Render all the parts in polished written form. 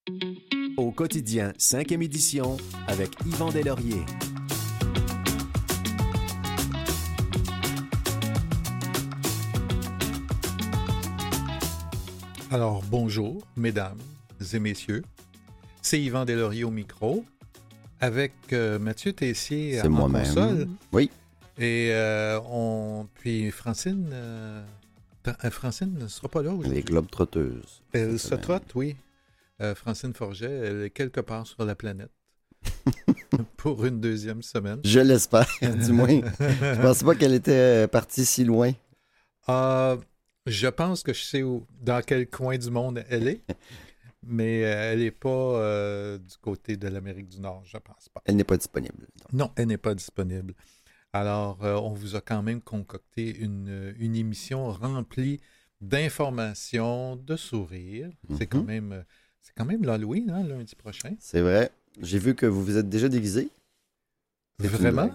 Au quotidien, 5e édition, avec Yvan Deslauriers. Alors, bonjour, mesdames et messieurs. C'est Yvan Deslauriers au micro, avec Mathieu Tessier C'est en moi-même. console. Oui. Et puis Francine... Francine ne sera pas là aujourd'hui. Les Globetrotteuses. Elle se trotte, oui. Francine Forget, elle est quelque part sur la planète pour une deuxième semaine. Je l'espère, du moins. Je pensais pas qu'elle était partie si loin. Je pense que je sais dans quel coin du monde elle est, mais elle n'est pas du côté de l'Amérique du Nord, je pense pas. Elle n'est pas disponible. Non, elle n'est pas disponible. Alors, on vous a quand même concocté une émission remplie d'informations, de sourires. C'est quand même l'Halloween, hein, lundi prochain. C'est vrai. J'ai vu que vous vous êtes déjà déguisé. Vraiment?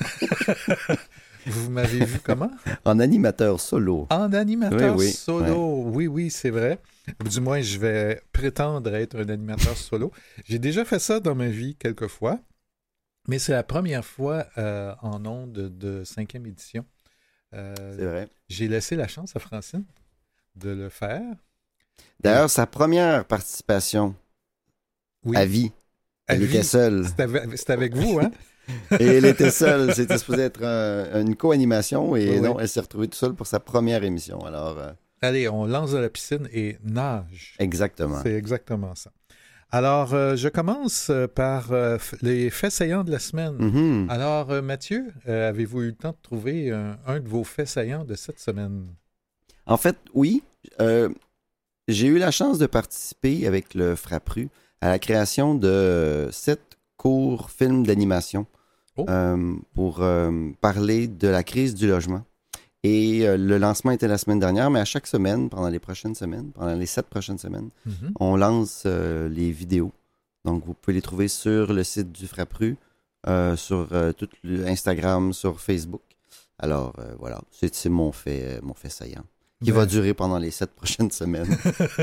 Vous m'avez vu comment? En animateur solo. En animateur oui, solo. Ouais. Oui, c'est vrai. Du moins, je vais prétendre être un animateur solo. J'ai déjà fait ça dans ma vie quelques fois, mais c'est la première fois en ondes de 5e édition. C'est vrai. J'ai laissé la chance à Francine de le faire. D'ailleurs, sa première participation Oui. à vie, elle était seule. C'était avec vous, hein? Et elle était seule. C'était supposé être une co-animation et Oui. non, elle s'est retrouvée toute seule pour sa première émission. Alors, Allez, on lance dans la piscine et nage. exactement. C'est exactement ça. Alors, je commence par les faits saillants de la semaine. Mhm. Alors, Mathieu, avez-vous eu le temps de trouver un de vos faits saillants de cette semaine? En fait, oui. J'ai eu la chance de participer avec le Frappru à la création de 7 courts films d'animation pour parler de la crise du logement. Et le lancement était la semaine dernière, mais à chaque semaine, pendant les prochaines semaines, pendant les 7 prochaines semaines, on lance les vidéos. Donc, vous pouvez les trouver sur le site du Frappru, sur tout Instagram, sur Facebook. Alors, voilà, c'est mon fait saillant, qui va durer pendant les 7 prochaines semaines.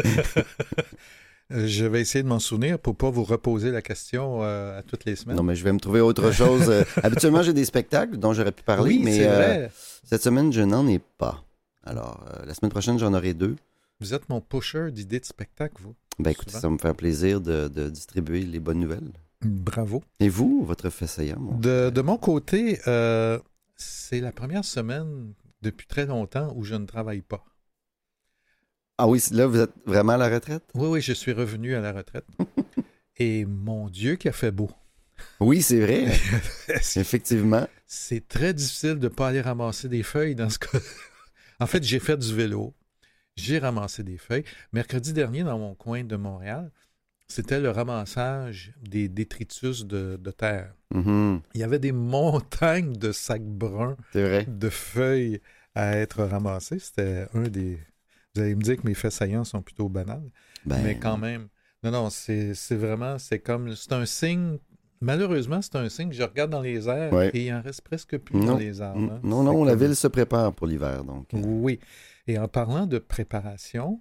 Je vais essayer de m'en souvenir pour ne pas vous reposer la question à toutes les semaines. Non, mais je vais me trouver autre chose. Habituellement, j'ai des spectacles dont j'aurais pu parler, Oui, mais c'est vrai. cette semaine, je n'en ai pas. Alors, la semaine prochaine, j'en aurai 2. Vous êtes mon pusher d'idées de spectacle, vous. Ben écoutez, Souvent. ça va me faire plaisir de distribuer les bonnes nouvelles. Bravo. Et vous, votre fait saillant? De mon côté, c'est la première semaine depuis très longtemps où je ne travaille pas. Ah oui, là, vous êtes vraiment à la retraite? Oui, je suis revenu à la retraite. Et mon Dieu, qu'il a fait beau. Oui, c'est vrai. Effectivement. C'est très difficile de ne pas aller ramasser des feuilles dans ce cas. En fait, j'ai fait du vélo. J'ai ramassé des feuilles. Mercredi dernier, dans mon coin de Montréal, c'était le ramassage des détritus de terre. Mhm. Il y avait des montagnes de sacs bruns C'est vrai. de feuilles à être ramassées. C'était un des... Vous allez me dire que mes faits saillants sont plutôt banals, mais quand même. Non, c'est vraiment... C'est un signe... Malheureusement, c'est un signe que je regarde dans les airs et il en reste presque plus dans les arbres. Hein. Non, la ville se prépare pour l'hiver, donc. Oui. Et en parlant de préparation,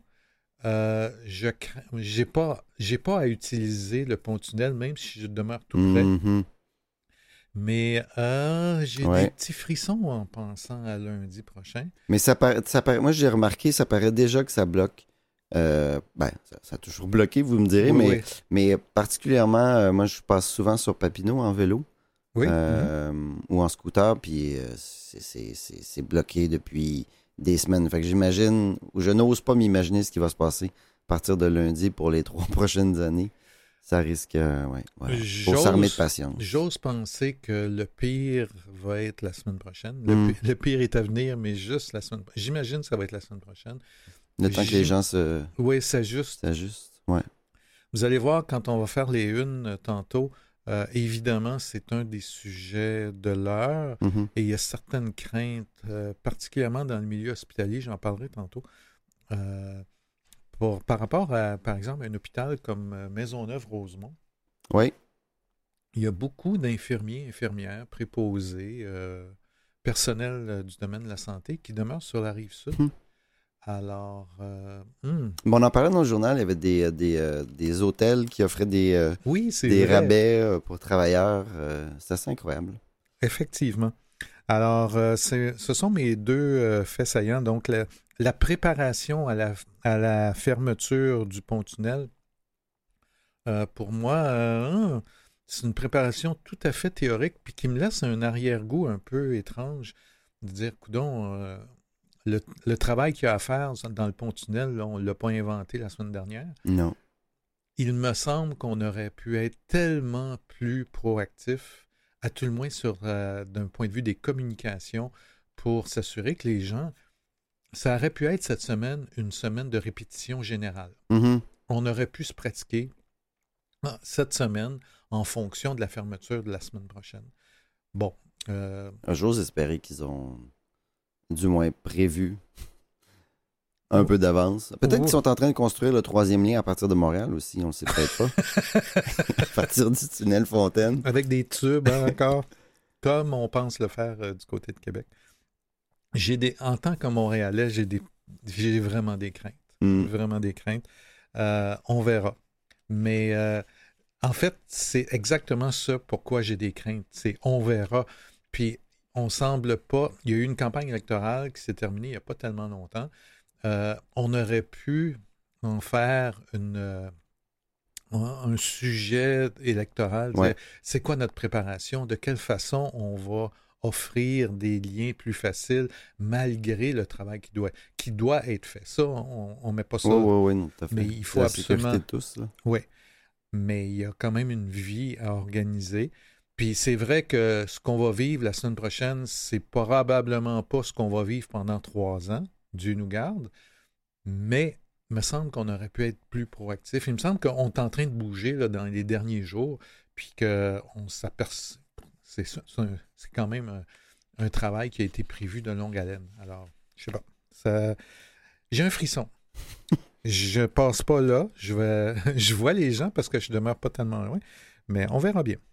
j'ai pas à utiliser le pont-tunnel, même si je demeure tout près. Mhm. Mais j'ai Ouais. des petits frissons en pensant à lundi prochain. Mais ça paraît, moi, j'ai remarqué, ça paraît déjà que ça bloque. Ça a toujours bloqué, vous me direz, Oui. mais particulièrement, moi, je passe souvent sur Papineau en vélo Oui. ou en scooter, puis c'est bloqué depuis des semaines. Fait que j'imagine, ou je n'ose pas m'imaginer ce qui va se passer à partir de lundi pour les 3 prochaines années. Ça risque, faut s'armer de patience. J'ose penser que le pire va être la semaine prochaine. Le pire est à venir, mais juste la semaine prochaine. J'imagine que ça va être la semaine prochaine. Le temps que les gens s'ajustent. Ouais. Vous allez voir, quand on va faire les unes tantôt, évidemment, c'est un des sujets de l'heure Mhm. et il y a certaines craintes, particulièrement dans le milieu hospitalier, j'en parlerai tantôt, par rapport à, par exemple, un hôpital comme Maisonneuve-Rosemont. Oui. Il y a beaucoup d'infirmiers, infirmières, préposés, personnel du domaine de la santé qui demeurent sur la rive sud. Alors, Bon, on en parlait dans le journal, il y avait des hôtels qui offraient des vrai. rabais pour travailleurs. C'est assez incroyable. Effectivement. Alors, ce sont mes deux faits saillants. Donc, la préparation à la fermeture du pont-tunnel, pour moi, c'est une préparation tout à fait théorique, puis qui me laisse un arrière-goût un peu étrange de dire, coudonc, le travail qu'il y a à faire dans le pont-tunnel, là, on ne l'a pas inventé la semaine dernière. Non. Il me semble qu'on aurait pu être tellement plus proactif, à tout le moins d'un point de vue des communications, pour s'assurer que les gens... Ça aurait pu être cette semaine une semaine de répétition générale. Mm-hmm. On aurait pu se pratiquer cette semaine en fonction de la fermeture de la semaine prochaine. Bon. J'ose espérer qu'ils ont du moins prévu un peu d'avance. Peut-être qu'ils sont en train de construire le 3e lien à partir de Montréal aussi, on ne le sait peut-être pas. À partir du tunnel Fontaine. Avec des tubes encore, comme on pense le faire du côté de Québec. En tant que Montréalais, j'ai vraiment des craintes. Vraiment des craintes. On verra. Mais en fait, c'est exactement ça pourquoi j'ai des craintes. C'est on verra. Puis on semble pas... Il y a eu une campagne électorale qui s'est terminée il n'y a pas tellement longtemps. On aurait pu en faire un sujet électoral. Ouais. C'est quoi notre préparation? De quelle façon on va offrir des liens plus faciles malgré le travail qui doit être fait. Ça, on ne met pas ça. Oui, non, tout à fait. Mais il faut absolument... de tous, là. Oui. Mais il y a quand même une vie à organiser. Puis c'est vrai que ce qu'on va vivre la semaine prochaine, c'est probablement pas ce qu'on va vivre pendant 3 ans, Dieu nous garde, mais il me semble qu'on aurait pu être plus proactif. Il me semble qu'on est en train de bouger là, dans les derniers jours, puis qu'on s'aperçoit... C'est quand même un travail qui a été prévu de longue haleine. Alors, je sais pas. J'ai un frisson. Je passe pas là. Je vois les gens parce que je demeure pas tellement loin, mais on verra bien.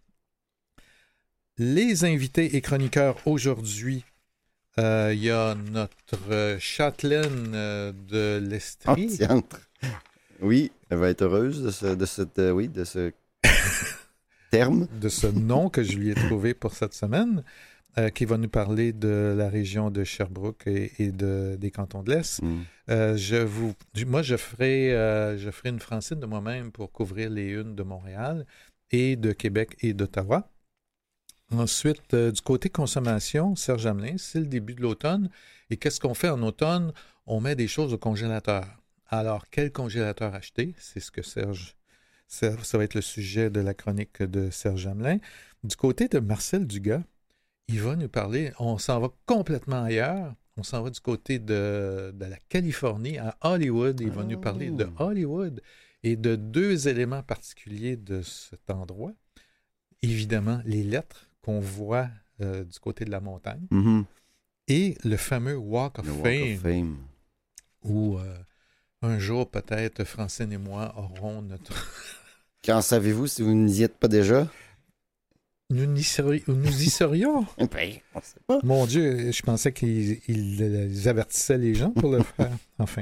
Les invités et chroniqueurs aujourd'hui, il y a notre châtelaine de l'Estrie. Oui, elle va être heureuse de ce terme. De ce nom que je lui ai trouvé pour cette semaine, qui va nous parler de la région de Sherbrooke et des cantons de l'Est. Moi, je ferai une Francine de moi-même pour couvrir les unes de Montréal et de Québec et d'Ottawa. Ensuite, du côté consommation, Serge Hamelin, c'est le début de l'automne. Et qu'est-ce qu'on fait en automne? On met des choses au congélateur. Alors, quel congélateur acheter? C'est ce que Serge... Ça va être le sujet de la chronique de Serge Hamelin. Du côté de Marcel Dugas, il va nous parler, on s'en va complètement ailleurs, on s'en va du côté de la Californie, à Hollywood. Il va nous parler de Hollywood et de 2 éléments particuliers de cet endroit. Évidemment, les lettres qu'on voit du côté de la montagne et le fameux Walk of Fame. Où un jour, peut-être, Francine et moi aurons notre... Qu'en savez-vous si vous n'y êtes pas déjà? Nous y serions? Ben, on sait pas. Mon Dieu, je pensais qu'ils avertissaient les gens pour le faire. Enfin.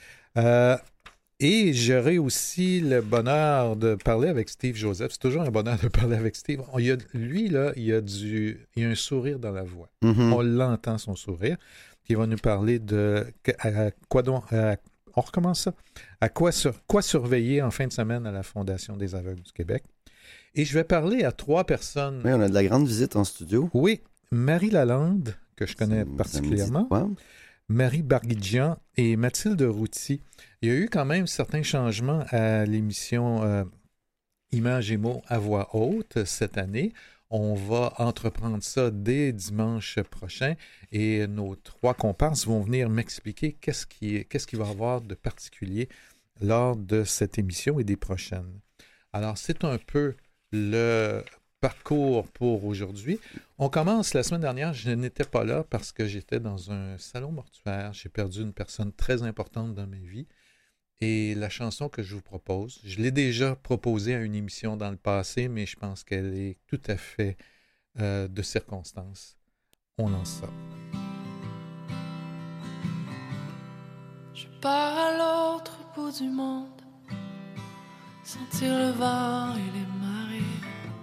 Et j'aurai aussi le bonheur de parler avec Steve Joseph. C'est toujours un bonheur de parler avec Steve. Lui, là, il y a un sourire dans la voix. On l'entend, son sourire. Il va nous parler de... on recommence ça. Quoi surveiller en fin de semaine à la Fondation des aveugles du Québec. Et je vais parler à 3 personnes. Oui, on a de la grande visite en studio. Oui, Marie Lalande, que je connais particulièrement. Marie Barguidjian et Mathilde Routy. Il y a eu quand même certains changements à l'émission Images et mots à voix haute cette année. On va entreprendre ça dès dimanche prochain et nos 3 comparses vont venir m'expliquer qu'est-ce qu'il va y avoir de particulier lors de cette émission et des prochaines. Alors, c'est un peu le parcours pour aujourd'hui. On commence la semaine dernière, je n'étais pas là parce que j'étais dans un salon mortuaire. J'ai perdu une personne très importante dans ma vie. Et la chanson que je vous propose, je l'ai déjà proposée à une émission dans le passé, mais je pense qu'elle est tout à fait de circonstance. On lance ça. pars à l'autre bout du monde, sentir le vent et les marées.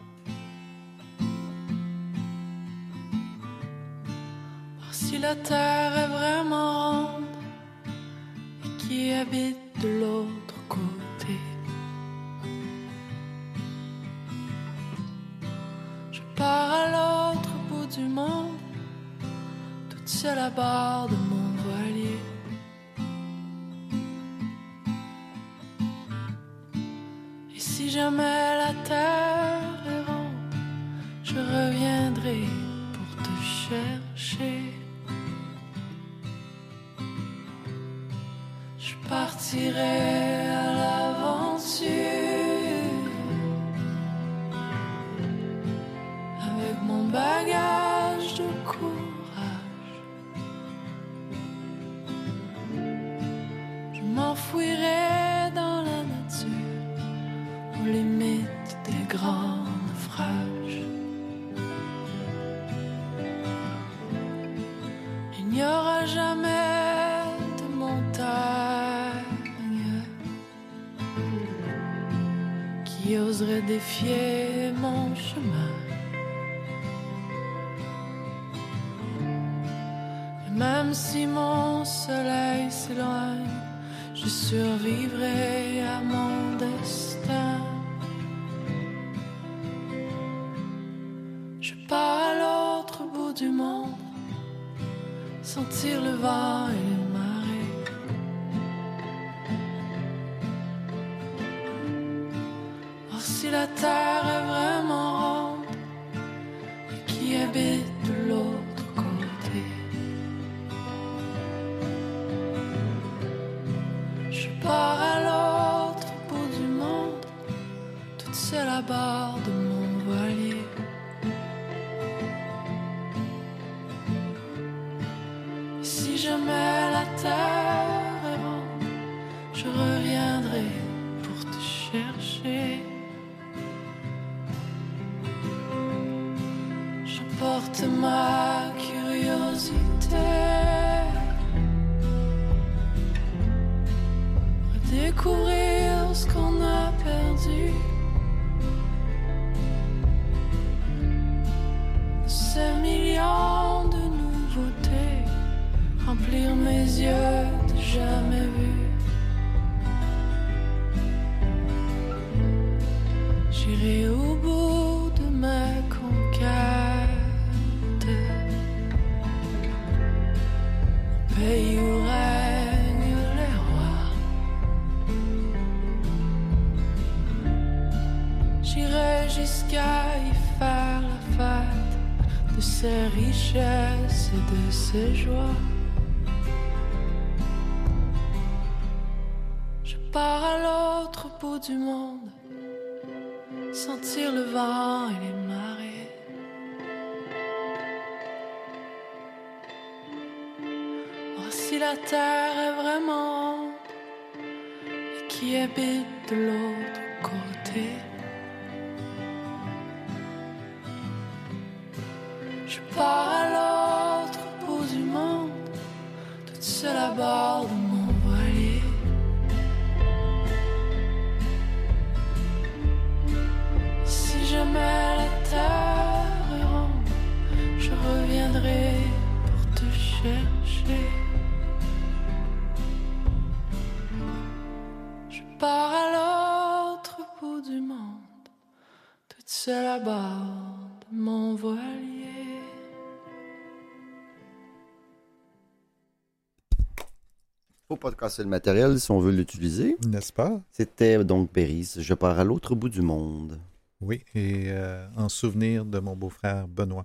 Voir si la terre est vraiment ronde et qui habite de l'autre côté. Je pars à l'autre bout du monde, toute seule à bord de mon voilier. Et si jamais la terre est ronde, je reviendrai pour te chercher. Je partirai à l'aventure avec mon bagage de courage. Je m'enfouirai dans la nature aux limites des grands naufrages. Il n'y aura jamais de montagne qui oserait défier mon chemin. Et même si mon soleil s'éloigne, je survivrai à mon destin. Je pars à l'autre bout du monde, sentir le vent et les marées. Voir si la terre est vraiment ronde et qui habite de l'autre côté. Je pars à l'autre bout du monde, toute seule à bord de mon voilier. Et si jamais la terre est ronde, je reviendrai pour te chercher. J'apporte ma curiosité, redécouvrir ce qu'on a perdu. Ces millions de nouveautés, remplir mes yeux de jamais vu. J'irai au bout de ma conquête, au pays où règnent les rois. J'irai jusqu'à y faire la fête de ses richesses et de ses joies. Je pars à l'autre bout du monde, sentir le vent et les marées. Voir si la terre est vraiment ronde et qui habite de l'autre côté. Je pars à l'autre bout du monde, toute seule à bord de mon voilier. Si jamais la terre est ronde, je reviendrai pour te chercher. Je pars à l'autre bout du monde, toute seule à bord de mon voilier. Faut pas casser le matériel si on veut l'utiliser. N'est-ce pas? C'était donc Péris, je pars à l'autre bout du monde. Oui, et en souvenir de mon beau-frère Benoît.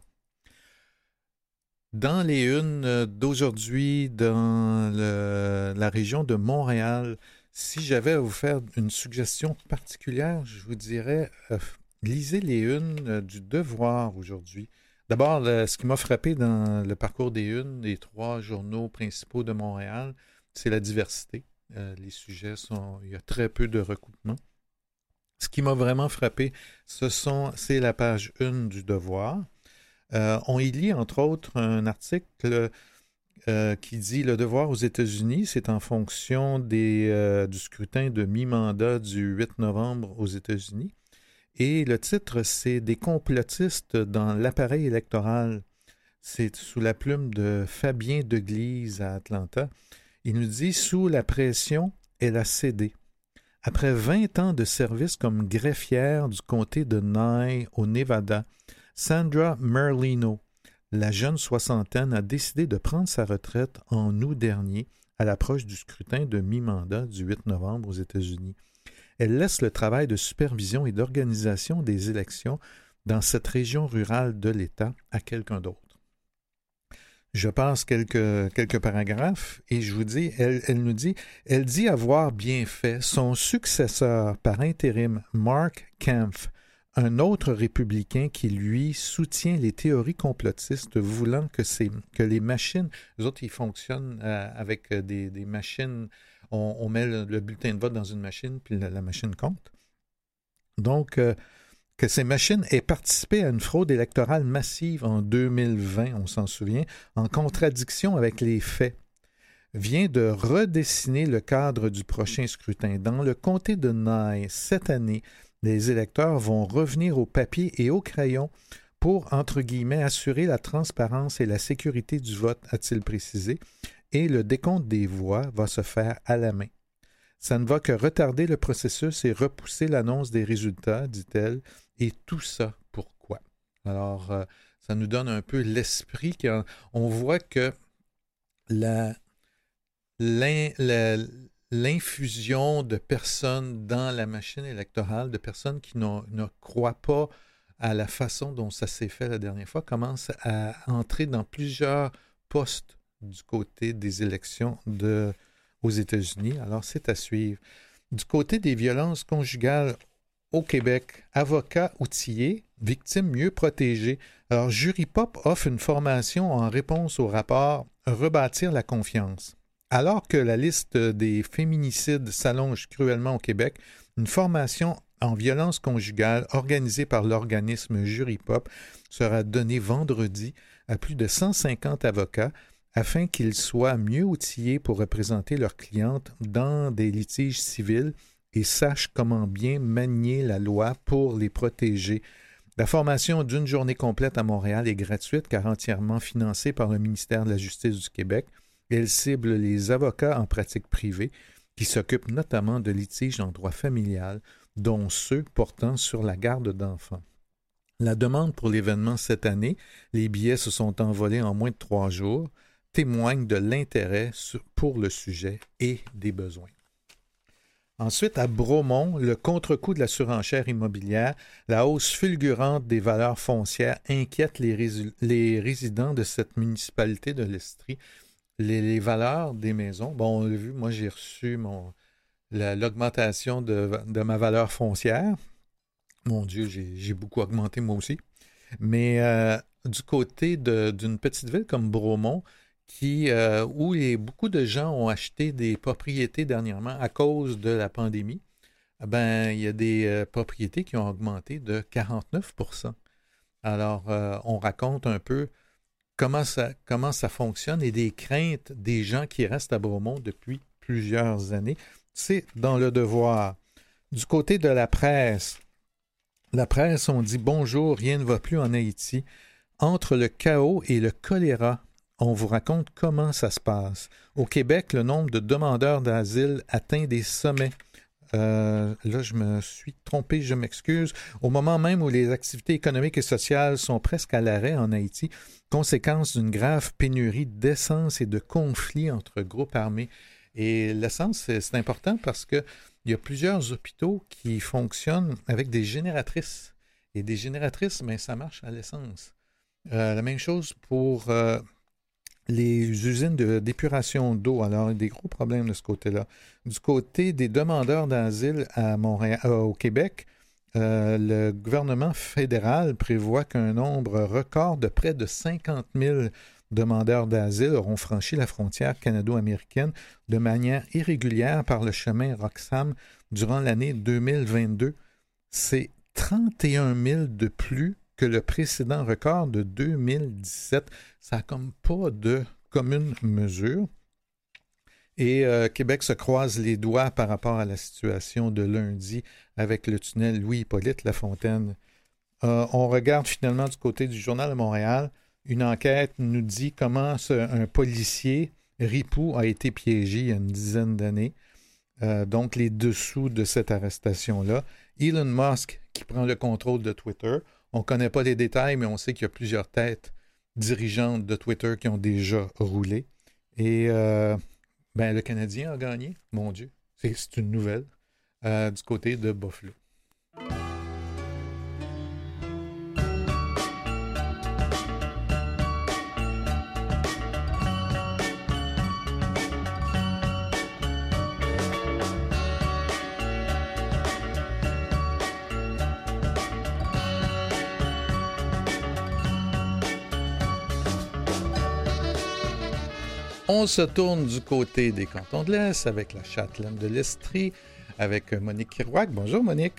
Dans les unes d'aujourd'hui, dans la région de Montréal, si j'avais à vous faire une suggestion particulière, je vous dirais, lisez les unes du Devoir aujourd'hui. D'abord, ce qui m'a frappé dans le parcours des unes des 3 journaux principaux de Montréal, c'est la diversité. Les sujets il y a très peu de recoupements. Ce qui m'a vraiment frappé, c'est la page 1 du Devoir. On y lit, entre autres, un article qui dit « Le devoir aux États-Unis, c'est en fonction du scrutin de mi-mandat du 8 novembre aux États-Unis. » Et le titre, c'est « Des complotistes dans l'appareil électoral ». C'est sous la plume de Fabien Deglise à Atlanta. Il nous dit « Sous la pression, elle a cédé. Après 20 ans de service comme greffière du comté de Nye au Nevada, Sandra Merlino, la jeune soixantaine, a décidé de prendre sa retraite en août dernier à l'approche du scrutin de mi-mandat du 8 novembre aux États-Unis. Elle laisse le travail de supervision et d'organisation des élections dans cette région rurale de l'État à quelqu'un d'autre. Je passe quelques paragraphes et je vous dis, elle dit avoir bien fait. Son successeur par intérim, Mark Kempf, un autre républicain qui, lui, soutient les théories complotistes voulant que les machines, eux autres, ils fonctionnent avec des machines, on met le bulletin de vote dans une machine, puis la machine compte. Donc, que ces machines aient participé à une fraude électorale massive en 2020, on s'en souvient, en contradiction avec les faits, vient de redessiner le cadre du prochain scrutin. Dans le comté de Nye, cette année, les électeurs vont revenir au papier et au crayon pour, entre guillemets, assurer la transparence et la sécurité du vote, a-t-il précisé, et le décompte des voix va se faire à la main. Ça ne va que retarder le processus et repousser l'annonce des résultats, dit-elle, et tout ça pourquoi? Alors, ça nous donne un peu l'esprit qu'on voit que l'infusion de personnes dans la machine électorale, de personnes qui ne croient pas à la façon dont ça s'est fait la dernière fois, commence à entrer dans plusieurs postes du côté des élections aux États-Unis. Alors, c'est à suivre. Du côté des violences conjugales au Québec, avocats outillés, victimes mieux protégées. Alors, Juripop offre une formation en réponse au rapport « Rebâtir la confiance ». Alors que la liste des féminicides s'allonge cruellement au Québec, une formation en violence conjugale organisée par l'organisme Juripop sera donnée vendredi à plus de 150 avocats afin qu'ils soient mieux outillés pour représenter leurs clientes dans des litiges civils et sachent comment bien manier la loi pour les protéger. La formation d'une journée complète à Montréal est gratuite car entièrement financée par le ministère de la Justice du Québec. Elle cible les avocats en pratique privée qui s'occupent notamment de litiges en droit familial, dont ceux portant sur la garde d'enfants. La demande pour l'événement cette année, les billets se sont envolés en moins de 3 jours, témoigne de l'intérêt pour le sujet et des besoins. Ensuite, à Bromont, le contre-coup de la surenchère immobilière, la hausse fulgurante des valeurs foncières inquiète les résidents de cette municipalité de l'Estrie. Les valeurs des maisons, bon, on l'a vu, moi j'ai reçu l'augmentation de ma valeur foncière. Mon Dieu, j'ai beaucoup augmenté moi aussi. Mais du côté d'une petite ville comme Bromont, où beaucoup de gens ont acheté des propriétés dernièrement à cause de la pandémie, il y a des propriétés qui ont augmenté de 49%. Alors, on raconte un peu comment ça fonctionne et des craintes des gens qui restent à Bromont depuis plusieurs années. C'est dans le devoir. Du côté de la presse, on dit « Bonjour, rien ne va plus en Haïti. Entre le chaos et le choléra, on vous raconte comment ça se passe. Au Québec, le nombre de demandeurs d'asile atteint des sommets. » Là, je me suis trompé, je m'excuse. Au moment même où les activités économiques et sociales sont presque à l'arrêt en Haïti, conséquence d'une grave pénurie d'essence et de conflits entre groupes armés. Et l'essence, c'est important parce qu'il y a plusieurs hôpitaux qui fonctionnent avec des génératrices. Et des génératrices, ça marche à l'essence. La même chose pour les usines d'épuration d'eau. Alors, il y a des gros problèmes de ce côté-là. Du côté des demandeurs d'asile à Montréal, au Québec, le gouvernement fédéral prévoit qu'un nombre record de près de 50 000 demandeurs d'asile auront franchi la frontière canado-américaine de manière irrégulière par le chemin Roxham durant l'année 2022. C'est 31 000 de plus que le précédent record de 2017. Ça n'a comme pas de commune mesure. Et Québec se croise les doigts par rapport à la situation de lundi avec le tunnel Louis-Hippolyte Lafontaine. On regarde finalement du côté du Journal de Montréal. Une enquête nous dit comment un policier ripou a été piégé il y a une dizaine d'années. Donc, les dessous de cette arrestation-là. Elon Musk qui prend le contrôle de Twitter. On ne connaît pas les détails, mais on sait qu'il y a plusieurs têtes dirigeantes de Twitter qui ont déjà roulé. Et le Canadien a gagné, mon Dieu. C'est une nouvelle du côté de Buffalo. On se tourne du côté des cantons de l'Est avec la châtelaine de l'Estrie, avec Monique Kirouac. Bonjour Monique.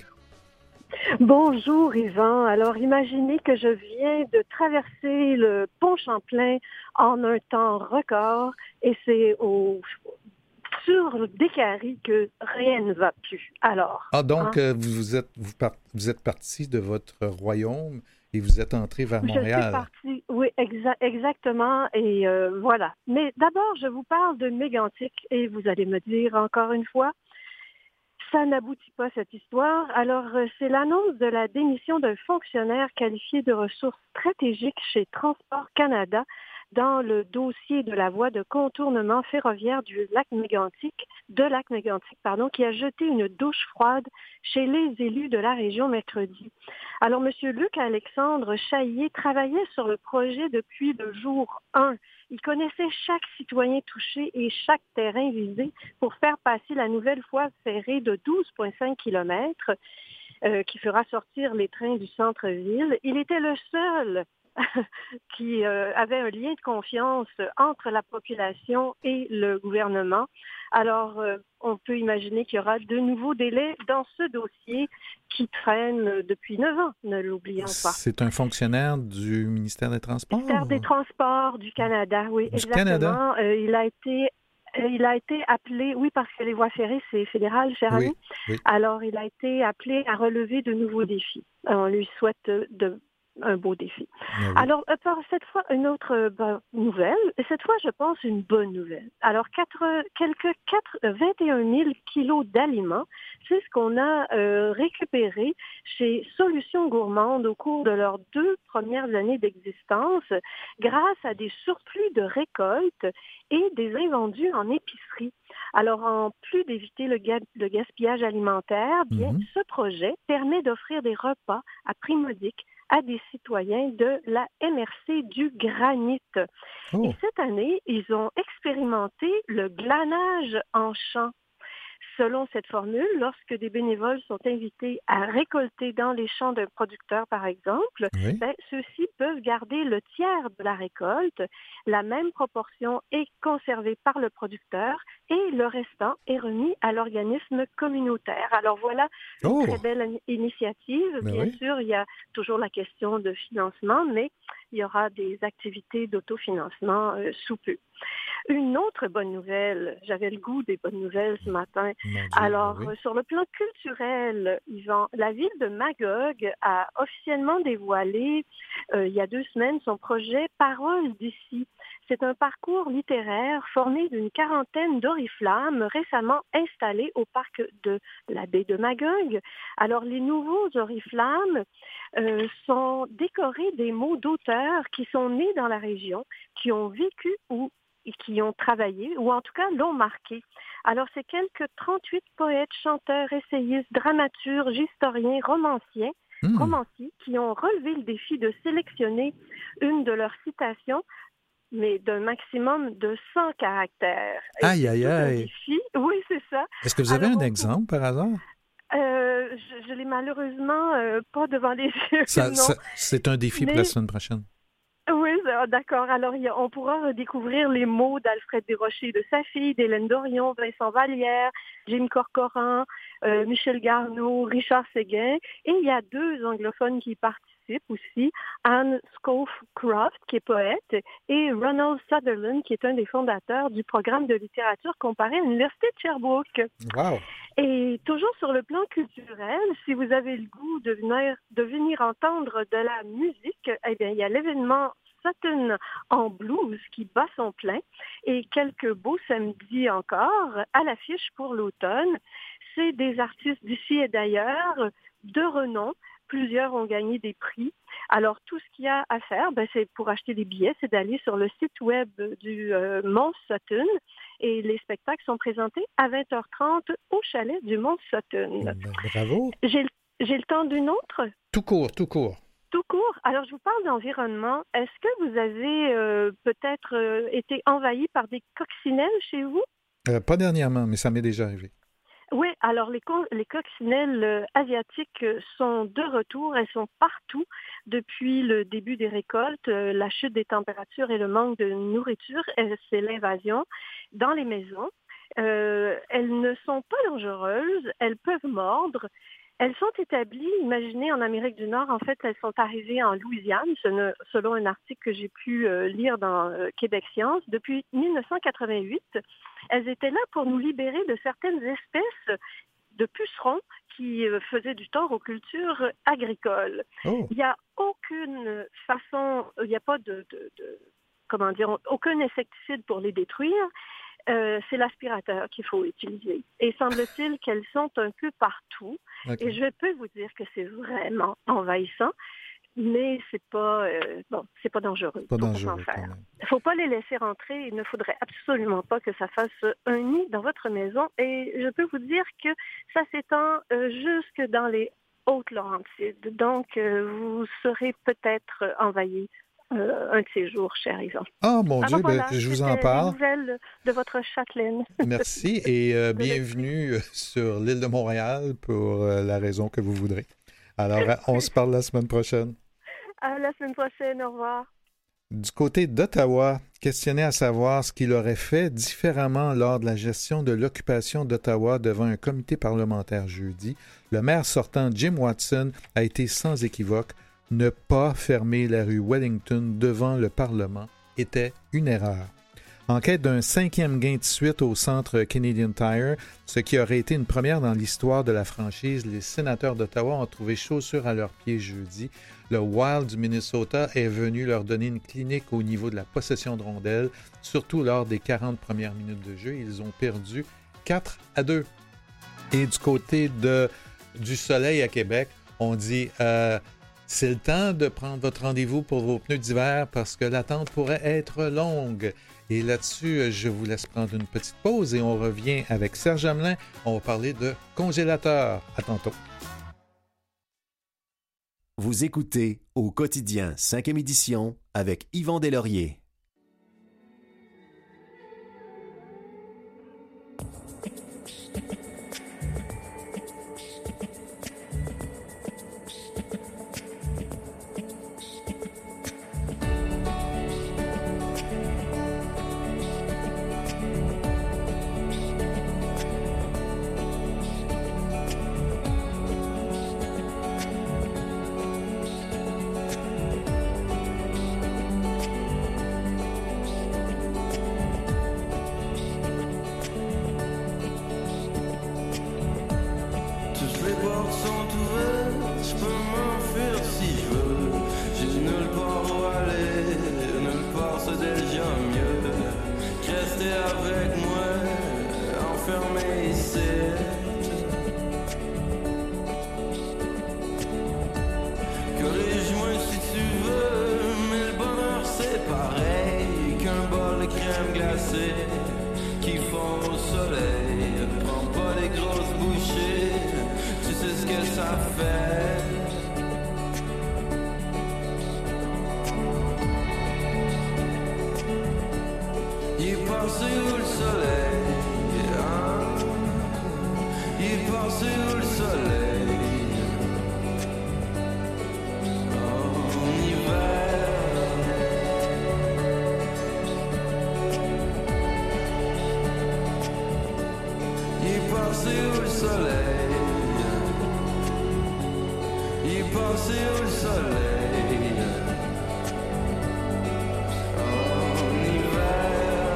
Bonjour Yvan. Alors imaginez que je viens de traverser le pont Champlain en un temps record et c'est sur Décarie que rien ne va plus. Alors. Donc vous êtes parti de votre royaume et vous êtes entré vers Montréal. Je suis partie, oui, exactement. Et voilà. Mais d'abord, je vous parle de Mégantic et vous allez me dire encore une fois, ça n'aboutit pas cette histoire. Alors, c'est l'annonce de la démission d'un fonctionnaire qualifié de ressources stratégiques chez Transport Canada dans le dossier de la voie de contournement ferroviaire de lac Mégantic, qui a jeté une douche froide chez les élus de la région mercredi. Alors, M. Luc-Alexandre Chaillier travaillait sur le projet depuis le jour 1. Il connaissait chaque citoyen touché et chaque terrain visé pour faire passer la nouvelle voie ferrée de 12,5 km qui fera sortir les trains du centre-ville. Il était le seul qui avait un lien de confiance entre la population et le gouvernement. Alors, on peut imaginer qu'il y aura de nouveaux délais dans ce dossier qui traîne depuis 9 ans, ne l'oublions pas. C'est un fonctionnaire du ministère des Transports? Ministère des Transports du Canada, oui, du exactement. Canada? Il a été appelé, oui, parce que les voies ferrées, c'est fédéral, cher ami. Oui. Alors, il a été appelé à relever de nouveaux défis. On lui souhaite un beau défi. Oui. Alors, cette fois, une autre nouvelle, et cette fois, je pense, une bonne nouvelle. Alors, 21 000 kilos d'aliments, c'est ce qu'on a récupéré chez Solutions Gourmandes au cours de leurs 2 premières années d'existence, grâce à des surplus de récoltes et des invendus en épicerie. Alors, en plus d'éviter le gaspillage alimentaire, ce projet permet d'offrir des repas à prix modique à des citoyens de la MRC du Granit. Oh. Et cette année, ils ont expérimenté le glanage en champ. Selon cette formule, lorsque des bénévoles sont invités à récolter dans les champs d'un producteur, par exemple, ceux-ci peuvent garder le tiers de la récolte. La même proportion est conservée par le producteur et le restant est remis à l'organisme communautaire. Alors voilà une très belle initiative. Bien sûr, il y a toujours la question de financement, mais il y aura des activités d'autofinancement sous peu. Une autre bonne nouvelle, j'avais le goût des bonnes nouvelles ce matin. Alors, sur le plan culturel, Yvan, la ville de Magog a officiellement dévoilé il y a 2 semaines son projet Paroles d'ici. C'est un parcours littéraire formé d'une 40aine d'oriflammes récemment installés au parc de la baie de Magog. Alors, les nouveaux oriflammes sont décorés des mots d'auteurs qui sont nés dans la région, qui ont vécu ou qui ont travaillé, ou en tout cas l'ont marqué. Alors, c'est quelques 38 poètes, chanteurs, essayistes, dramaturges, historiens, romanciers qui ont relevé le défi de sélectionner une de leurs citations, mais d'un maximum de 100 caractères. Aïe, aïe, aïe. Oui, c'est ça. Est-ce que vous avez un exemple par hasard? Je l'ai malheureusement pas devant les yeux. C'est un défi pour la semaine prochaine. Oui, d'accord. Alors, on pourra redécouvrir les mots d'Alfred Desrochers, de sa fille, d'Hélène Dorion, Vincent Vallière, Jim Corcoran, Michel Garneau, Richard Séguin. Et il y a 2 anglophones qui participent aussi, Anne Scowcroft, qui est poète, et Ronald Sutherland, qui est un des fondateurs du programme de littérature comparée à l'Université de Sherbrooke. Wow! Et toujours sur le plan culturel, si vous avez le goût de venir entendre de la musique, eh bien, il y a l'événement Sutton en blues qui bat son plein et quelques beaux samedis encore à l'affiche pour l'automne. C'est des artistes d'ici et d'ailleurs, de renom. Plusieurs ont gagné des prix. Alors, tout ce qu'il y a à faire, c'est pour acheter des billets, c'est d'aller sur le site web du Mont Sutton et les spectacles sont présentés à 20h30 au chalet du Mont Sutton. Bravo! J'ai le temps d'une autre? Tout court. Tout court. Alors, je vous parle d'environnement. Est-ce que vous avez peut-être été envahi par des coccinelles chez vous? Pas dernièrement, mais ça m'est déjà arrivé. Oui, alors les coccinelles asiatiques sont de retour. Elles sont partout depuis le début des récoltes. La chute des températures et le manque de nourriture, c'est l'invasion dans les maisons. Elles ne sont pas dangereuses. Elles peuvent mordre. Elles sont établies, imaginez, en Amérique du Nord. En fait, elles sont arrivées en Louisiane, selon un article que j'ai pu lire dans Québec Science. Depuis 1988, elles étaient là pour nous libérer de certaines espèces de pucerons qui faisaient du tort aux cultures agricoles. Oh. Il n'y a aucune façon, il n'y a pas aucun insecticide pour les détruire. C'est l'aspirateur qu'il faut utiliser. Et semble-t-il qu'elles sont un peu partout. Okay. Et je peux vous dire que c'est vraiment envahissant, mais c'est pas dangereux. Pas dangereux. Il ne faut pas les laisser rentrer. Il ne faudrait absolument pas que ça fasse un nid dans votre maison. Et je peux vous dire que ça s'étend jusque dans les Hautes-Laurentides. Donc, vous serez peut-être envahi un de ces jours, cher Yvan. Ah, mon Dieu, voilà, je vous en parle. Des nouvelles de votre châtelaine. Merci et bienvenue sur l'île de Montréal pour la raison que vous voudrez. Alors, on se parle la semaine prochaine. À la semaine prochaine, au revoir. Du côté d'Ottawa, questionné à savoir ce qu'il aurait fait différemment lors de la gestion de l'occupation d'Ottawa devant un comité parlementaire jeudi, le maire sortant Jim Watson a été sans équivoque. Ne pas fermer la rue Wellington devant le Parlement était une erreur. En quête d'un 5e gain de suite au centre Canadian Tire, ce qui aurait été une première dans l'histoire de la franchise, les sénateurs d'Ottawa ont trouvé chaussures à leurs pieds jeudi. Le Wild du Minnesota est venu leur donner une clinique au niveau de la possession de rondelles, surtout lors des 40 premières minutes de jeu. Ils ont perdu 4-2. Et du côté du soleil à Québec, on dit... c'est le temps de prendre votre rendez-vous pour vos pneus d'hiver parce que l'attente pourrait être longue. Et là-dessus, je vous laisse prendre une petite pause et on revient avec Serge Hamelin. On va parler de congélateur. À tantôt. Vous écoutez Au quotidien 5e édition avec Yvan Deslauriers. soleil? Il est passé où le soleil? En hiver.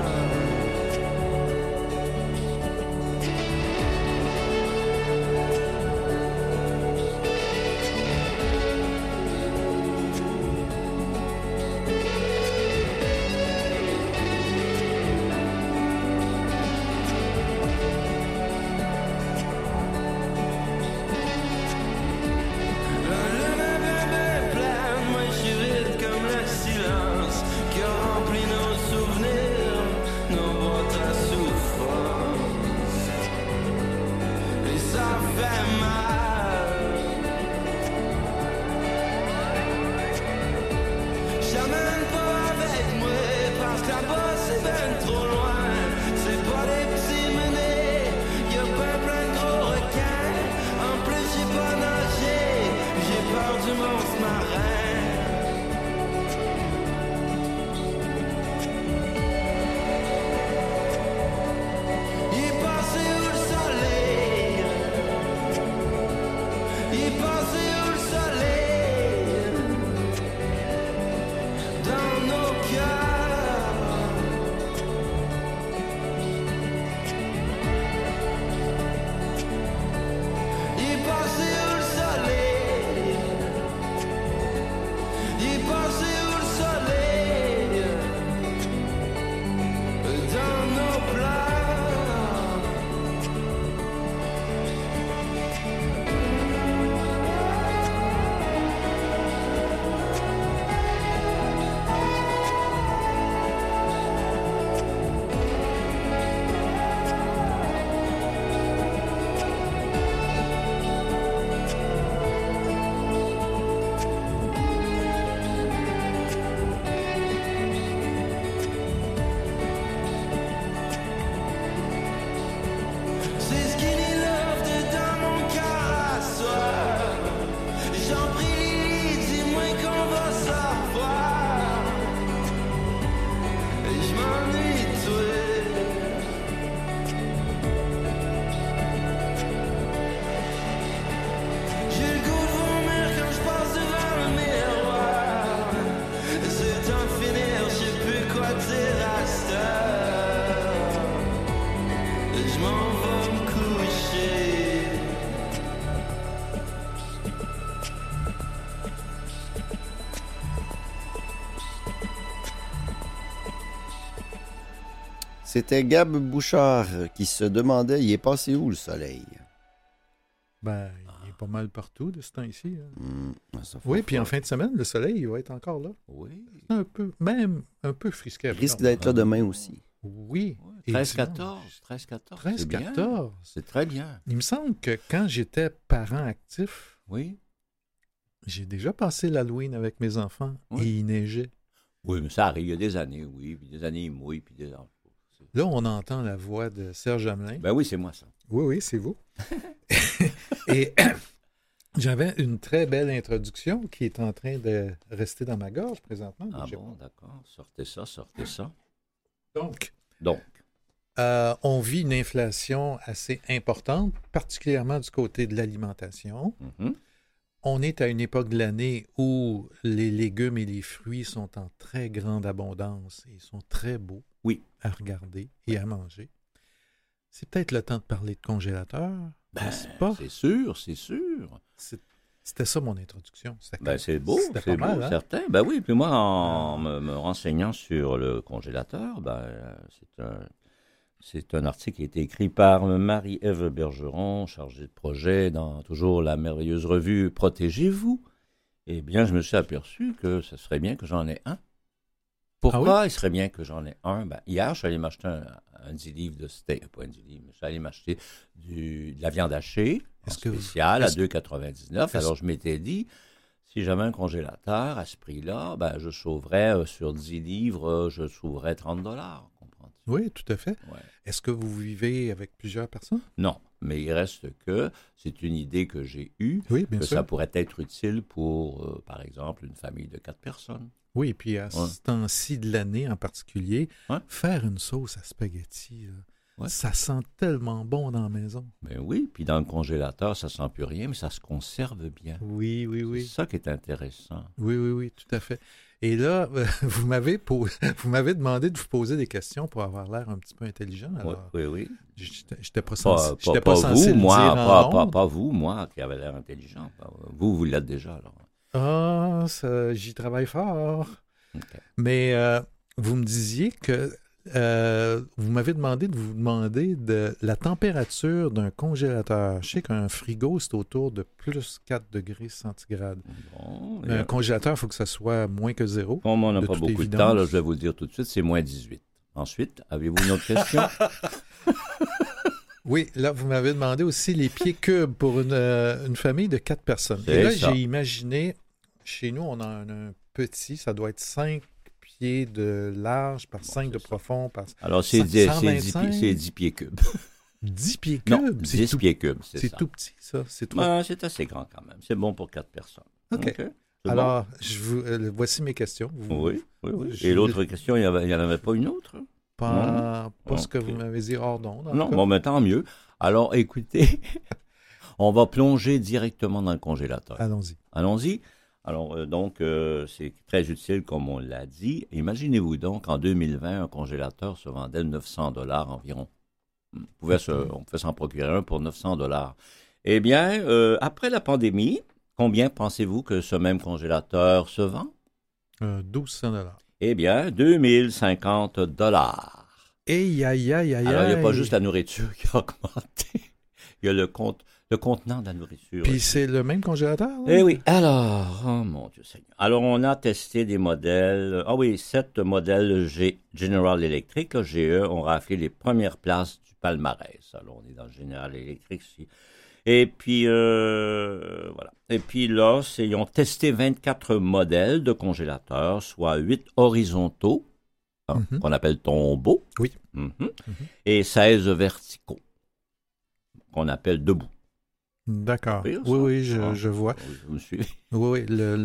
C'était Gab Bouchard qui se demandait, il est passé où le soleil? Ben, il est pas mal partout de ce temps-ci. Hein. Oui, puis en fin de semaine, le soleil, il va être encore là. Oui. Un peu, même un peu frisqué. Il risque d'être là demain aussi. Oui. 13-14. 13-14. C'est très bien. Il me semble que quand j'étais parent actif, oui, j'ai déjà passé l'Halloween avec mes enfants et il neigeait. Oui, mais ça arrive. Il y a des années, oui. Puis des années, il mouille. Puis des... Là, on entend la voix de Serge Hamelin. Ben oui, c'est moi, ça. Oui, c'est vous. Et j'avais une très belle introduction qui est en train de rester dans ma gorge présentement. Ah bon, d'accord. Sortez ça. Donc. On vit une inflation assez importante, particulièrement du côté de l'alimentation. Mm-hmm. On est à une époque de l'année où les légumes et les fruits sont en très grande abondance et sont très beaux à regarder et à manger. C'est peut-être le temps de parler de congélateur, n'est-ce pas? C'est sûr. C'était ça mon introduction. C'est beau, c'est mal, beau, hein? certain. Ben oui, puis moi, en me renseignant sur le congélateur, c'est un article qui a été écrit par Marie-Ève Bergeron, chargée de projet dans toujours la merveilleuse revue Protégez-vous. Eh bien, je me suis aperçu que ce serait bien que j'en ai un. Pourquoi il serait bien que j'en ai un? Hier, je suis allé m'acheter un 10 livres de steak. Pas un 10 livres, mais je suis allé m'acheter de la viande hachée spéciale à 2,99. Alors, je m'étais dit, si j'avais un congélateur à ce prix-là, je sauverais sur 10 livres, je sauverais $30. Oui, tout à fait. Ouais. Est-ce que vous vivez avec plusieurs personnes? Non, mais il reste que c'est une idée que j'ai eue, que ça pourrait être utile pour, par exemple, une famille de 4 personnes. Oui, et puis à ce temps-ci de l'année en particulier, faire une sauce à spaghetti, Ouais. Ça sent tellement bon dans la maison. Ben oui, puis dans le congélateur, ça sent plus rien, mais ça se conserve bien. Oui. C'est ça qui est intéressant. Oui, tout à fait. Et là, vous m'avez demandé de vous poser des questions pour avoir l'air un petit peu intelligent. Alors, Oui. J'étais pas censé, pas censé vous, le moi, dire pas vous, moi, qui avez l'air intelligent. Vous l'êtes déjà, alors. Ah, j'y travaille fort. Okay. Mais vous me disiez que vous m'avez demandé de vous demander de la température d'un congélateur. Je sais qu'un frigo, c'est autour de plus 4 degrés centigrades. Bon, Un congélateur, il faut que ça soit moins que 0. Comme on n'a pas beaucoup de temps, là, je vais vous le dire tout de suite, c'est moins 18. Ensuite, avez-vous une autre question? Oui, là, vous m'avez demandé aussi les pieds cubes pour une famille de 4 personnes. Et là, j'ai imaginé, chez nous, on a un petit, ça doit être 5 pieds de large par 5 de profond. Alors, c'est 10 pieds cubes. 10 pieds cubes? Non, 10 pieds cubes, c'est tout petit, ça. C'est assez grand quand même. C'est bon pour 4 personnes. OK. Alors, voici mes questions. Oui. Et l'autre question, il n'y en avait pas une autre? Pas ce que vous m'avez dit hors d'onde. Non, bon, mais tant mieux. Alors, écoutez, on va plonger directement dans le congélateur. Allons-y. Alors, donc, c'est très utile, comme on l'a dit. Imaginez-vous donc, en 2020, un congélateur se vendait 900 $ environ. On pouvait s'en procurer un pour 900 $. Eh bien, après la pandémie, combien pensez-vous que ce même congélateur se vend? 1200 $. Eh bien, 2050 $. Aïe. Alors, il n'y a pas juste la nourriture qui a augmenté. Il y a le contenant de la nourriture. Puis c'est le même congélateur? Là? Eh oui. Alors, oh mon Dieu Seigneur. Alors, on a testé des modèles. 7 modèles General Electric, là, GE, ont raflé les premières places du palmarès. Alors, on est dans le General Electric ici. Et puis, voilà. Et puis là, ils ont testé 24 modèles de congélateurs, soit 8 horizontaux, qu'on appelle tombeaux. Oui. Et 16 verticaux, qu'on appelle debout. D'accord. Oui, je vois. Vous me suivez? Oui,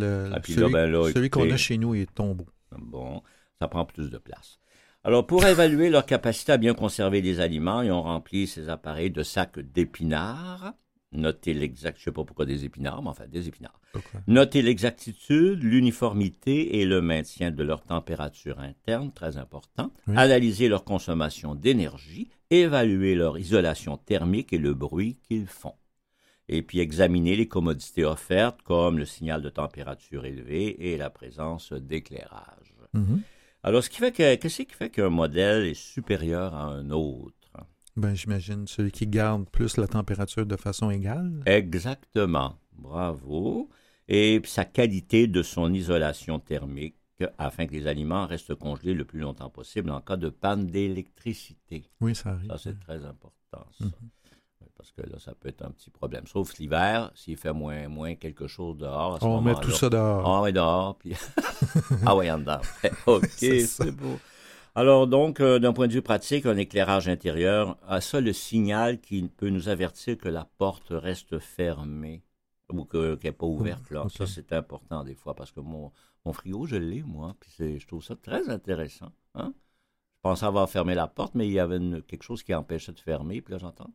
celui qu'on a chez nous est tombeau. Bon, ça prend plus de place. Alors, pour évaluer leur capacité à bien conserver les aliments, ils ont rempli ces appareils de sacs d'épinards. Notez l'exactitude, je ne sais pas pourquoi des épinards, mais enfin des épinards. Okay. Notez l'exactitude, l'uniformité et le maintien de leur température interne, très important. Oui. Analyser leur consommation d'énergie, évaluer leur isolation thermique et le bruit qu'ils font. Et puis examiner les commodités offertes comme le signal de température élevée et la présence d'éclairage. Alors, qu'est-ce qui fait qu'un modèle est supérieur à un autre? Ben, j'imagine celui qui garde plus la température de façon égale. Exactement. Bravo. Et sa qualité de son isolation thermique afin que les aliments restent congelés le plus longtemps possible en cas de panne d'électricité. Oui, ça arrive. Ça, c'est très important, ça. Parce que là, ça peut être un petit problème. Sauf l'hiver, s'il fait moins quelque chose dehors, à ce moment-là. On met tout ça dehors. Ah oui, dehors. Puis... en dedans. OK, c'est beau. Alors donc, d'un point de vue pratique, un éclairage intérieur a ça le signal qui peut nous avertir que la porte reste fermée ou qu'elle n'est pas ouverte. Là. Okay. Ça, c'est important des fois parce que mon frigo, je l'ai, moi, puis je trouve ça très intéressant. Hein? Je pensais avoir fermé la porte, mais il y avait quelque chose qui empêchait de fermer, puis là, j'entends...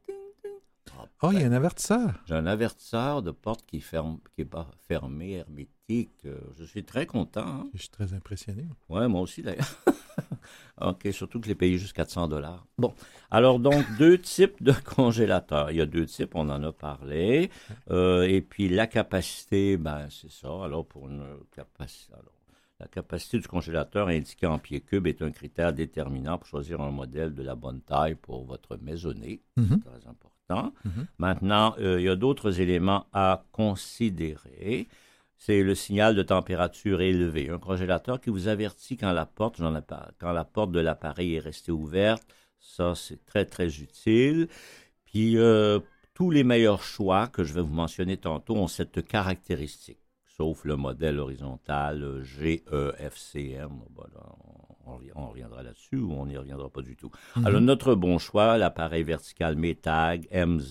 Oh, il y a un avertisseur. J'ai un avertisseur de porte qui est pas fermé, hermétique. Je suis très content. Hein? Je suis très impressionné. Oui, moi aussi, d'ailleurs. OK, surtout que je l'ai payé juste 400 $. Bon, alors donc, 2 types de congélateurs. Il y a 2 types, on en a parlé. Et puis, la capacité, ben c'est ça. Alors, pour une capacité... la capacité du congélateur indiquée en pieds cubes est un critère déterminant pour choisir un modèle de la bonne taille pour votre maisonnée. C'est très important. Maintenant, il y a d'autres éléments à considérer. C'est le signal de température élevée. Un congélateur qui vous avertit quand la porte de l'appareil est restée ouverte. Ça, c'est très, très utile. Puis, tous les meilleurs choix que je vais vous mentionner tantôt ont cette caractéristique. Sauf le modèle horizontal GEFCM. Voilà, on reviendra là-dessus ou on n'y reviendra pas du tout. Alors, notre bon choix, l'appareil vertical Metag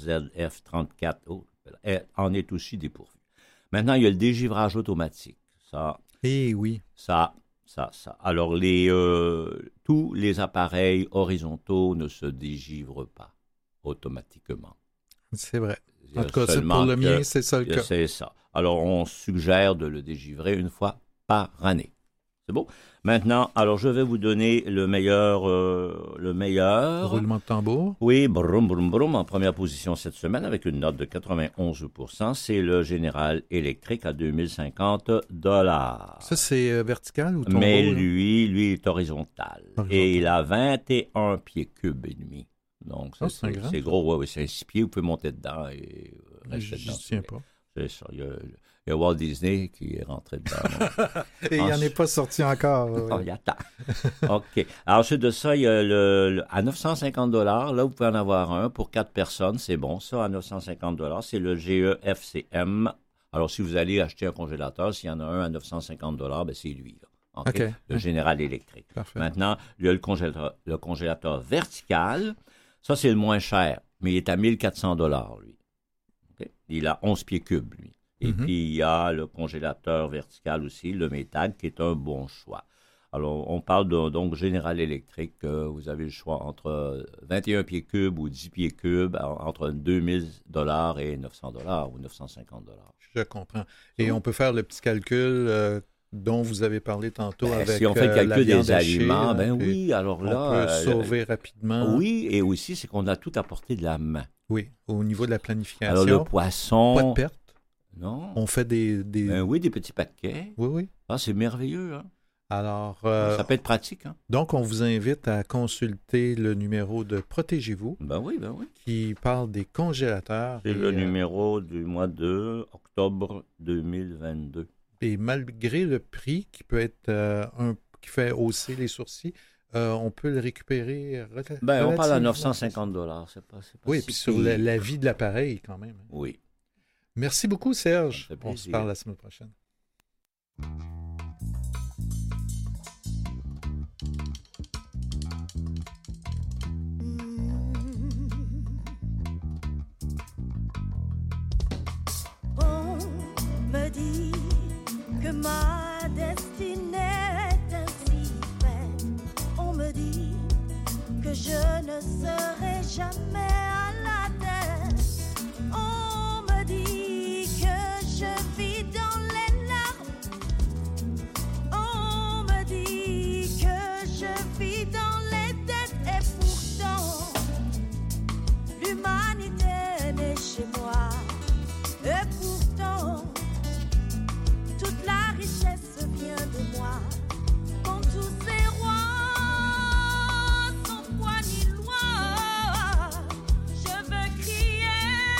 MZF34, en est aussi dépourvu. Maintenant, il y a le dégivrage automatique. Ça, oui. Ça, Ça. Alors, tous les appareils horizontaux ne se dégivrent pas automatiquement. C'est vrai. En tout cas, pour le mien, c'est ça le cas. C'est ça. Alors, on suggère de le dégivrer une fois par année. C'est beau? Maintenant, alors, je vais vous donner le meilleur. Roulement de tambour. Oui, brum, brum, brum, en première position cette semaine avec une note de 91%. C'est le General Electric à 2050 $. Ça, c'est vertical ou tombeau? Mais lui est horizontal. Et il a 21 pieds cubes et demi. Donc, c'est gros. Oui, c'est un 6 pieds. Vous pouvez monter dedans et rester dedans. Je ne tiens pas. C'est ça. Il y a Walt Disney qui est rentré dedans. Et il n'en est pas sorti encore. Oui. Oh, il attend. OK. Alors, ensuite de ça, il y a à 950 $, là, vous pouvez en avoir un pour 4 personnes. C'est bon, ça, à 950 $. C'est le GE-FCM. Alors, si vous allez acheter un congélateur, s'il y en a un à 950 $, ben, c'est lui, là. Okay? Le General Electric. Parfait. Maintenant, il y a le congélateur vertical. Ça, c'est le moins cher, mais il est à 1400 $, lui. Okay? Il a 11 pieds cubes, lui. Et puis, il y a le congélateur vertical aussi, le métal, qui est un bon choix. Alors, on parle donc General Electric. Vous avez le choix entre 21 pieds cubes ou 10 pieds cubes, entre 2000 $ et 900 $ ou 950 $. Je comprends. Et on peut faire le petit calcul dont vous avez parlé tantôt avec si on fait le calcul des aliments, oui, alors là... On peut sauver rapidement. Oui, et aussi, c'est qu'on a tout à portée de la main. Oui, au niveau de la planification. Alors, le poisson... Pas de perte. Non. On fait des... oui, des petits paquets. Oui. Ah, c'est merveilleux, hein? Alors... ça peut être pratique, hein? Donc, on vous invite à consulter le numéro de Protégez-vous. Ben oui. Qui parle des congélateurs. C'est le numéro du mois de octobre 2022. Et malgré le prix qui peut être qui fait hausser les sourcils, on peut le récupérer on parle à 950 $. C'est pas oui, puis sur la vie de l'appareil quand même. Oui. Merci beaucoup, Serge. On se parle la semaine prochaine. On me dit que ma destinée est ainsi faite. On me dit que je ne serai jamais à la tête. On me dit que je vis dans les larmes. On me dit que je vis dans les dettes. Et pourtant, l'humanité est née chez moi. Et pourtant, toute la richesse vient de moi. Quand tous ces rois, sans foi ni loi, je veux crier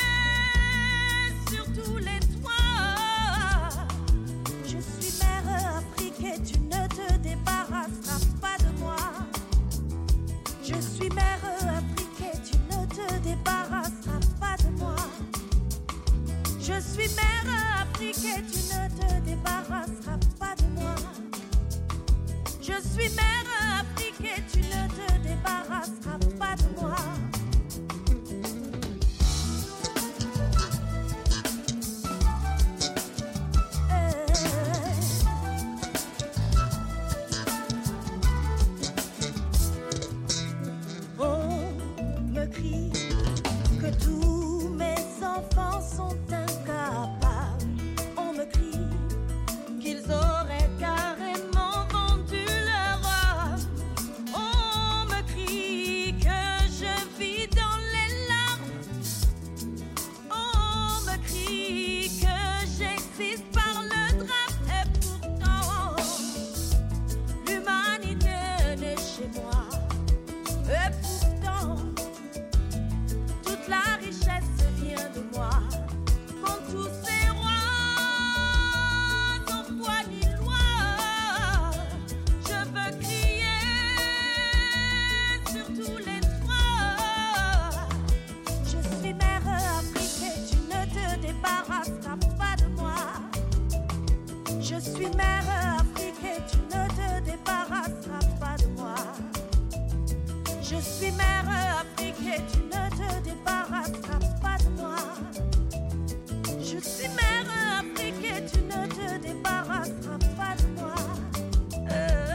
sur tous les toits. Je suis mère Afrique et tu ne te débarrasseras pas de moi. Je suis mère Afrique et tu ne te débarrasseras pas de moi. Je suis mère Afrique et tu ne te débarrasseras pas de moi. Je suis mère Afrique et tu ne te débarrasseras pas de moi. On me crie que tous mes enfants sont incapables. On me crie qu'ils auraient carrément vendu leur âme. On me crie que je vis dans les larmes. On me crie que j'existe par le drame. Et pourtant, l'humanité est née chez moi. Et pourtant, toute la richesse vient de moi. Quand tous ces rois, sans foi ni loi, je veux crier sur tous les toits. Je suis mère Afrique et tu ne te débarrasseras pas de moi. Je suis mère Afrique et tu ne te débarrasseras pas de moi. Je suis mère Afrique et tu ne te débarrasseras pas de moi. Je suis mère Afrique et tu ne te débarrasseras pas de moi.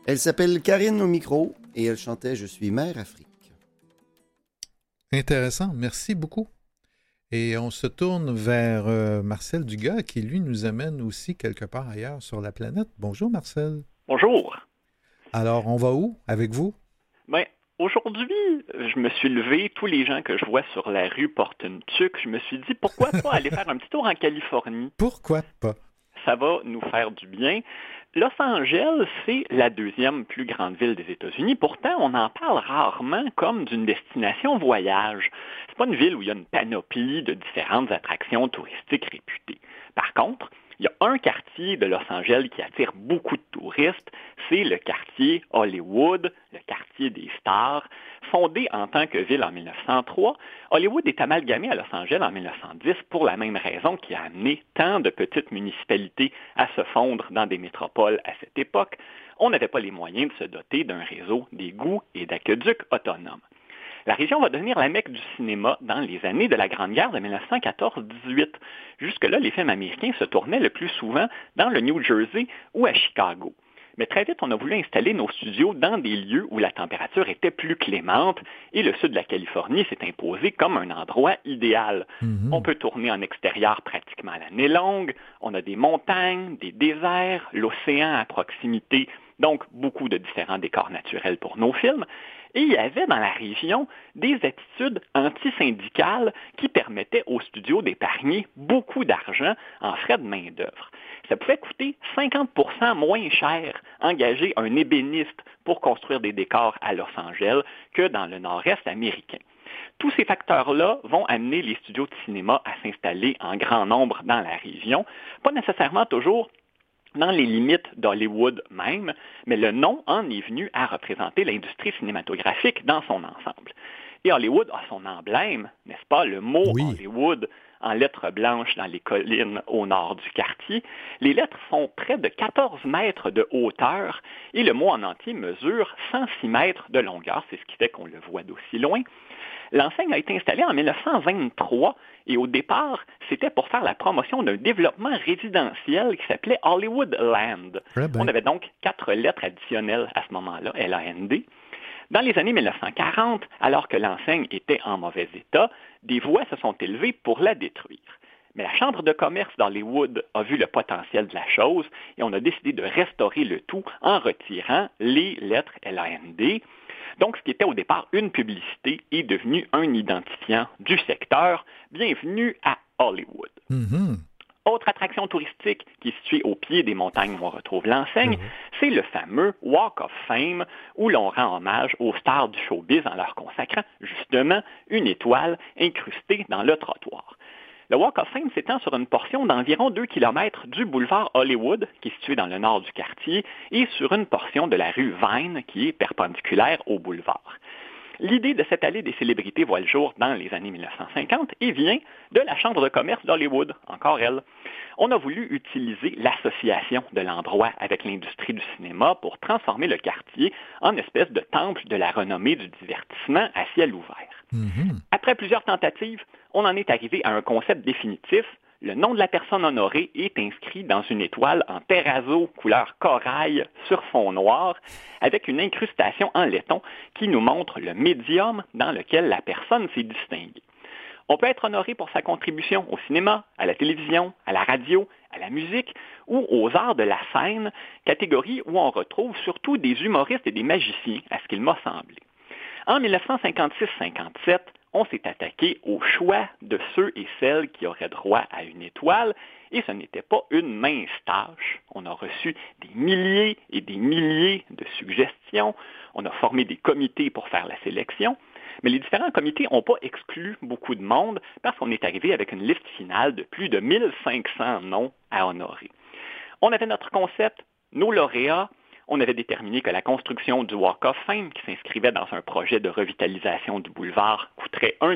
Elle s'appelle Karine au micro et elle chantait « Je suis mère Afrique ». Intéressant, merci beaucoup. Et on se tourne vers Marcel Dugas qui, lui, nous amène aussi quelque part ailleurs sur la planète. Bonjour, Marcel. Bonjour. Alors, on va où avec vous? Bien, aujourd'hui, je me suis levé, tous les gens que je vois sur la rue portent une tuque. Je me suis dit, pourquoi pas aller faire un petit tour en Californie? Pourquoi pas? Ça va nous faire du bien. Los Angeles, c'est la deuxième plus grande ville des États-Unis. Pourtant, on en parle rarement comme d'une destination voyage. C'est pas une ville où il y a une panoplie de différentes attractions touristiques réputées. Par contre, il y a un quartier de Los Angeles qui attire beaucoup de touristes, c'est le quartier Hollywood, le quartier des stars. Fondé en tant que ville en 1903, Hollywood est amalgamé à Los Angeles en 1910 pour la même raison qui a amené tant de petites municipalités à se fondre dans des métropoles à cette époque. On n'avait pas les moyens de se doter d'un réseau d'égouts et d'aqueducs autonomes. La région va devenir la Mecque du cinéma dans les années de la Grande Guerre de 1914-18. Jusque-là, les films américains se tournaient le plus souvent dans le New Jersey ou à Chicago. Mais très vite, on a voulu installer nos studios dans des lieux où la température était plus clémente et le sud de la Californie s'est imposé comme un endroit idéal. On peut tourner en extérieur pratiquement à l'année longue, on a des montagnes, des déserts, l'océan à proximité, donc beaucoup de différents décors naturels pour nos films. Et il y avait dans la région des attitudes antisyndicales qui permettaient aux studios d'épargner beaucoup d'argent en frais de main-d'œuvre. Ça pouvait coûter 50% moins cher engager un ébéniste pour construire des décors à Los Angeles que dans le nord-est américain. Tous ces facteurs-là vont amener les studios de cinéma à s'installer en grand nombre dans la région, pas nécessairement toujours dans les limites d'Hollywood même, mais le nom en est venu à représenter l'industrie cinématographique dans son ensemble. Et Hollywood a son emblème, n'est-ce pas, le mot Hollywood en lettres blanches dans les collines au nord du quartier. Les lettres font près de 14 mètres de hauteur et le mot en entier mesure 106 mètres de longueur, c'est ce qui fait qu'on le voit d'aussi loin. L'enseigne a été installée en 1923 et au départ, c'était pour faire la promotion d'un développement résidentiel qui s'appelait Hollywood Land. On avait donc 4 lettres additionnelles à ce moment-là, L-A-N-D. Dans les années 1940, alors que l'enseigne était en mauvais état, des voix se sont élevées pour la détruire. Mais la Chambre de commerce d'Hollywood a vu le potentiel de la chose et on a décidé de restaurer le tout en retirant les lettres L-A-N-D. Donc, ce qui était au départ une publicité est devenu un identifiant du secteur. Bienvenue à Hollywood. Autre attraction touristique qui est située au pied des montagnes où on retrouve l'enseigne, c'est le fameux Walk of Fame où l'on rend hommage aux stars du showbiz en leur consacrant justement une étoile incrustée dans le trottoir. Le Walk of Fame s'étend sur une portion d'environ 2 km du boulevard Hollywood, qui est situé dans le nord du quartier, et sur une portion de la rue Vine, qui est perpendiculaire au boulevard. L'idée de cette allée des célébrités voit le jour dans les années 1950 et vient de la Chambre de commerce d'Hollywood, encore elle. On a voulu utiliser l'association de l'endroit avec l'industrie du cinéma pour transformer le quartier en espèce de temple de la renommée du divertissement à ciel ouvert. Après plusieurs tentatives, on en est arrivé à un concept définitif. Le nom de la personne honorée est inscrit dans une étoile en terrazzo couleur corail sur fond noir avec une incrustation en laiton qui nous montre le médium dans lequel la personne s'est distinguée. On peut être honoré pour sa contribution au cinéma, à la télévision, à la radio, à la musique ou aux arts de la scène, catégorie où on retrouve surtout des humoristes et des magiciens, à ce qu'il m'a semblé. En 1956-57, on s'est attaqué au choix de ceux et celles qui auraient droit à une étoile, et ce n'était pas une mince tâche. On a reçu des milliers et des milliers de suggestions, on a formé des comités pour faire la sélection, mais les différents comités n'ont pas exclu beaucoup de monde parce qu'on est arrivé avec une liste finale de plus de 1500 noms à honorer. On avait notre concept, nos lauréats. On avait déterminé que la construction du Walk of Fame, qui s'inscrivait dans un projet de revitalisation du boulevard, coûterait 1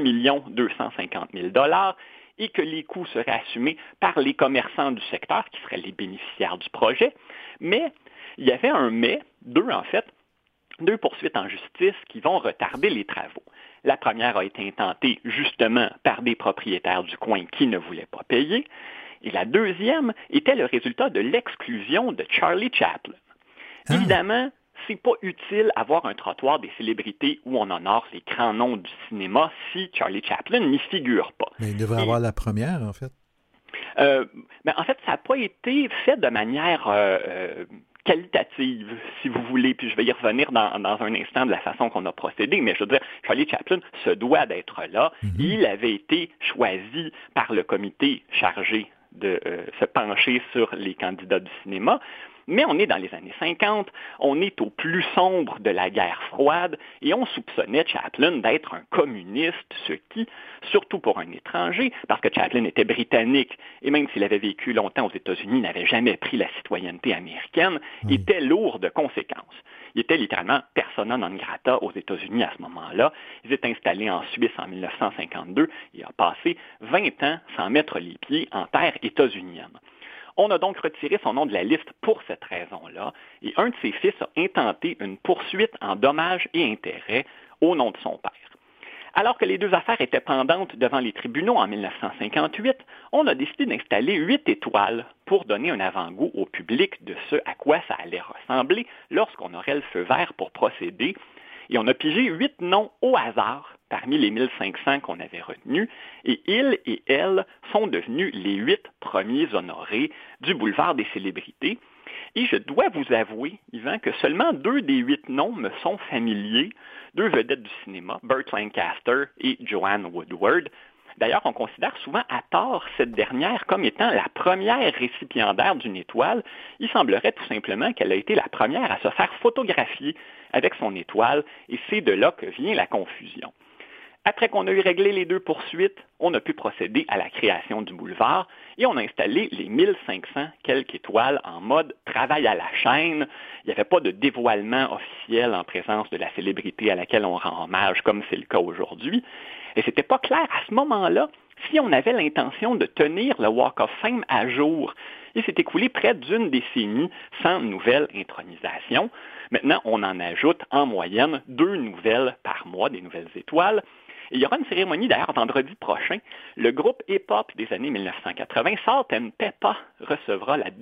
250 000 $ et que les coûts seraient assumés par les commerçants du secteur, qui seraient les bénéficiaires du projet. Mais il y avait deux poursuites en justice qui vont retarder les travaux. La première a été intentée justement par des propriétaires du coin qui ne voulaient pas payer. Et la deuxième était le résultat de l'exclusion de Charlie Chaplin. Évidemment, c'est pas utile d'avoir un trottoir des célébrités où on honore les grands noms du cinéma si Charlie Chaplin n'y figure pas. Mais il devrait avoir la première, en fait. En fait, ça n'a pas été fait de manière qualitative, si vous voulez, puis je vais y revenir dans un instant de la façon qu'on a procédé, mais je veux dire, Charlie Chaplin se doit d'être là. Il avait été choisi par le comité chargé de se pencher sur les candidats du cinéma. Mais on est dans les années 50, on est au plus sombre de la guerre froide et on soupçonnait Chaplin d'être un communiste, ce qui, surtout pour un étranger, parce que Chaplin était britannique et même s'il avait vécu longtemps aux États-Unis, n'avait jamais pris la citoyenneté américaine, était lourd de conséquences. Il était littéralement persona non grata aux États-Unis à ce moment-là. Il s'est installé en Suisse en 1952 et a passé 20 ans sans mettre les pieds en terre états-unienne. On a donc retiré son nom de la liste pour cette raison-là, et un de ses fils a intenté une poursuite en dommages et intérêts au nom de son père. Alors que les deux affaires étaient pendantes devant les tribunaux en 1958, on a décidé d'installer 8 étoiles pour donner un avant-goût au public de ce à quoi ça allait ressembler lorsqu'on aurait le feu vert pour procéder. Et on a pigé 8 noms au hasard parmi les 1500 qu'on avait retenus, et ils et elles sont devenus les 8 premiers honorés du boulevard des célébrités. Et je dois vous avouer, Yvan, que seulement 2 des 8 noms me sont familiers, 2 vedettes du cinéma, Burt Lancaster et Joanne Woodward. D'ailleurs, on considère souvent à tort cette dernière comme étant la première récipiendaire d'une étoile. Il semblerait tout simplement qu'elle a été la première à se faire photographier avec son étoile, et c'est de là que vient la confusion. Après qu'on a eu réglé les 2 poursuites, on a pu procéder à la création du boulevard et on a installé les 1500 quelques étoiles en mode travail à la chaîne. Il n'y avait pas de dévoilement officiel en présence de la célébrité à laquelle on rend hommage comme c'est le cas aujourd'hui. Et c'était pas clair à ce moment-là si on avait l'intention de tenir le Walk of Fame à jour. Il s'est écoulé près d'une décennie sans nouvelle intronisation. Maintenant, on en ajoute en moyenne 2 nouvelles par mois, des nouvelles étoiles. Et il y aura une cérémonie d'ailleurs vendredi prochain. Le groupe hip-hop des années 1980, Salt and Peppa, recevra la